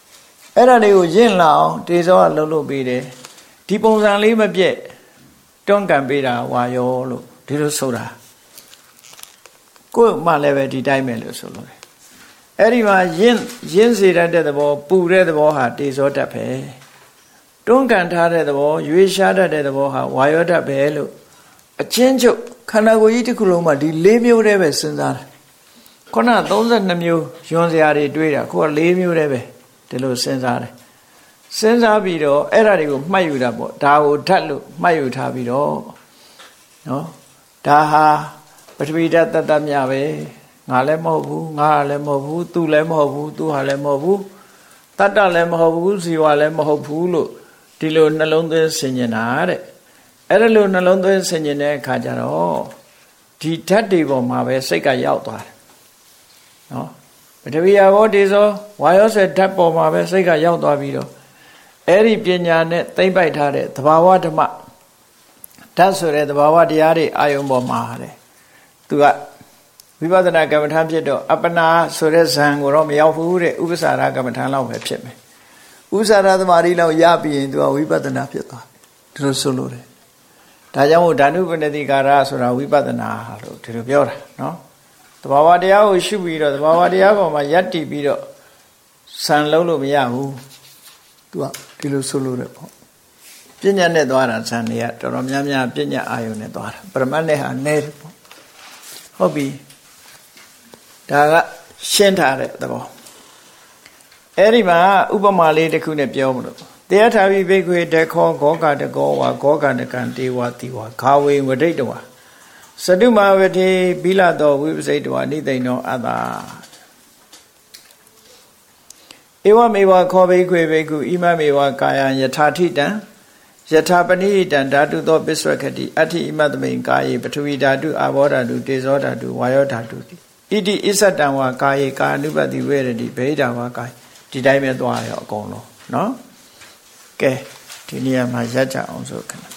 အဲ့ဒါတွေကိုရင့်လာအောင်တေဇောကလှုပ်လို့ပေးတယ်ဒီပုံစံလေးမပြည့်တွန်းကန်ပေးတာဝါယောလို့ဒီလိုဆိုတာကိုယ်မှလည်းပဲဒီတိုင်းပဲလို့ဆိုလို့တယ်အဲ့ဒီမှာရင်းစေတတ်တဲ့သဘောပူတဲ့သဘောဟာတေဇောတတ်ပဲတွန်းကန်ထားတဲ့သဘောရွေးရှားတတ်တဲ့သဘောဟာဝါယောတတ်ပဲလို့အချင်းချုပ်ခန္ဓာကိုယ်ကြီးတစ်ခုလုံးမှာဒီ၄မျိုးတည်းပဲစဉ်းစားတယ်ခုန32မျိုးယွန်စရာတွေတွေးတာခုက4မျိုးတည်းပဲဒီလိုစဉ်းစားတယ်စဉ်းစားပြီးတော့အဲ့ဒါတွေကိုမှတ်ယူတာပေါ့ဒါကိုဓာတ်လို့မှတ်ယူထားပြီးတော့နော်ဒါဟာပထဝီဓာတ်တတ္တမြပဲငါလည်းမဟုတ်ဘူးငါလည်းမဟုတ်ဘူးသူလည်းမဟုတ်ဘူးသူဟာလည်းမဟုတ်ဘူးတတ္တလည်းမဟုတ်ဘူးဇီဝလည်းမဟုတ်ဘူးလို့ဒီလိုနှလုံးသွင်းဆင်ញင်တာတဲ့အဲ့ဒါလိုနှလုံးသွင်းဆင်ញင်တဲ့အခါကျတော့ဒီဓာတ်တွေပေါ်မှာပဲစိတ်ကရောက်သွားတယ်နော်ပထဝီဘောတေဇောဝါယောဆိုဓာတ်ပေါ်မှာပဲစိတ်ကရောက်သွားပြီးတော့အဲ့ဒီပညာနဲ့သိမ့်ပိုက်ထားတဲ့သဘာဝဓမ္မဓာတ်ဆိုတဲ့သဘာဝတရားတွေအာယုံပေါ်မှာတဲ့သူကဝိပဿနာကမ္မထာဖြစ်တော့အပ္ပနာဆိုတဲ့ဇံကိုတော့မရောက်ဘူးတဲ့ဥပ္ပစာရကမ္မထာလောက်ပဲဖြစ်မယ်ဥပ္ပစာရသမารီလောက်ရပြီးရင်သူကဝိပဿနာဖြစ်သွားဒီလိုဆိုလို့တယ်ဒါကြောင့်မို့ဓာနုပနတိကာရဆိုတာဝိပဿနာလို့ဒီလိုပြောတာနော်သဘာဝတရားကိုရှုပြီးတော့သဘာဝတရားပေါ်မှာယက်တည်ပြီးတော့ဇံလုံးလို့မရဘူးသူကဒီလိုဆိုလို့တယ်ပေါ့ပညာနဲ့သွားတာဇံတွေကတော်တော်များများပညာအာယုန်နဲ့သွားတာပရမတ်နဲ့ဟာနဲတယ်ပေါ့ဟုတ်ပြီဒါကရှင်းထားတဲ့သဘောအဲ့ဒီမှာဥပမာလေးတစ်ခုနဲ့ပြောမလို့တရားထာပိဘိက္ခွေတခောဂောကတကောဝါဂောကတကံတေဝတိဝါခာဝေဝဒိတဝါစတုမဝတိဘိလတောဝိပစိတဝါနိသိဏောအတ္တဧဝမေဝခောဘိက္ခွေဘိက္ခုဣမမေဝကာယံယထာထိတံယထာပနိဟိတံဓာတုသောပစ္စဝခတိအဋ္ဌိဣမတမိန်ကာယေပထဝီဓာတုအာဘောဓာတုတေဇောဓာတုဝါယောဓာတုဣတိဣစ္ဆတံဝါကာယေကာနုပတိဝေရတိဗေဒဝါကာယဒီတိုင်းပဲသွားရအောင်အကုန်လုံးနော်ကဲဒီနေရာမှာရပ်ကြအောင်ဆိုခဏ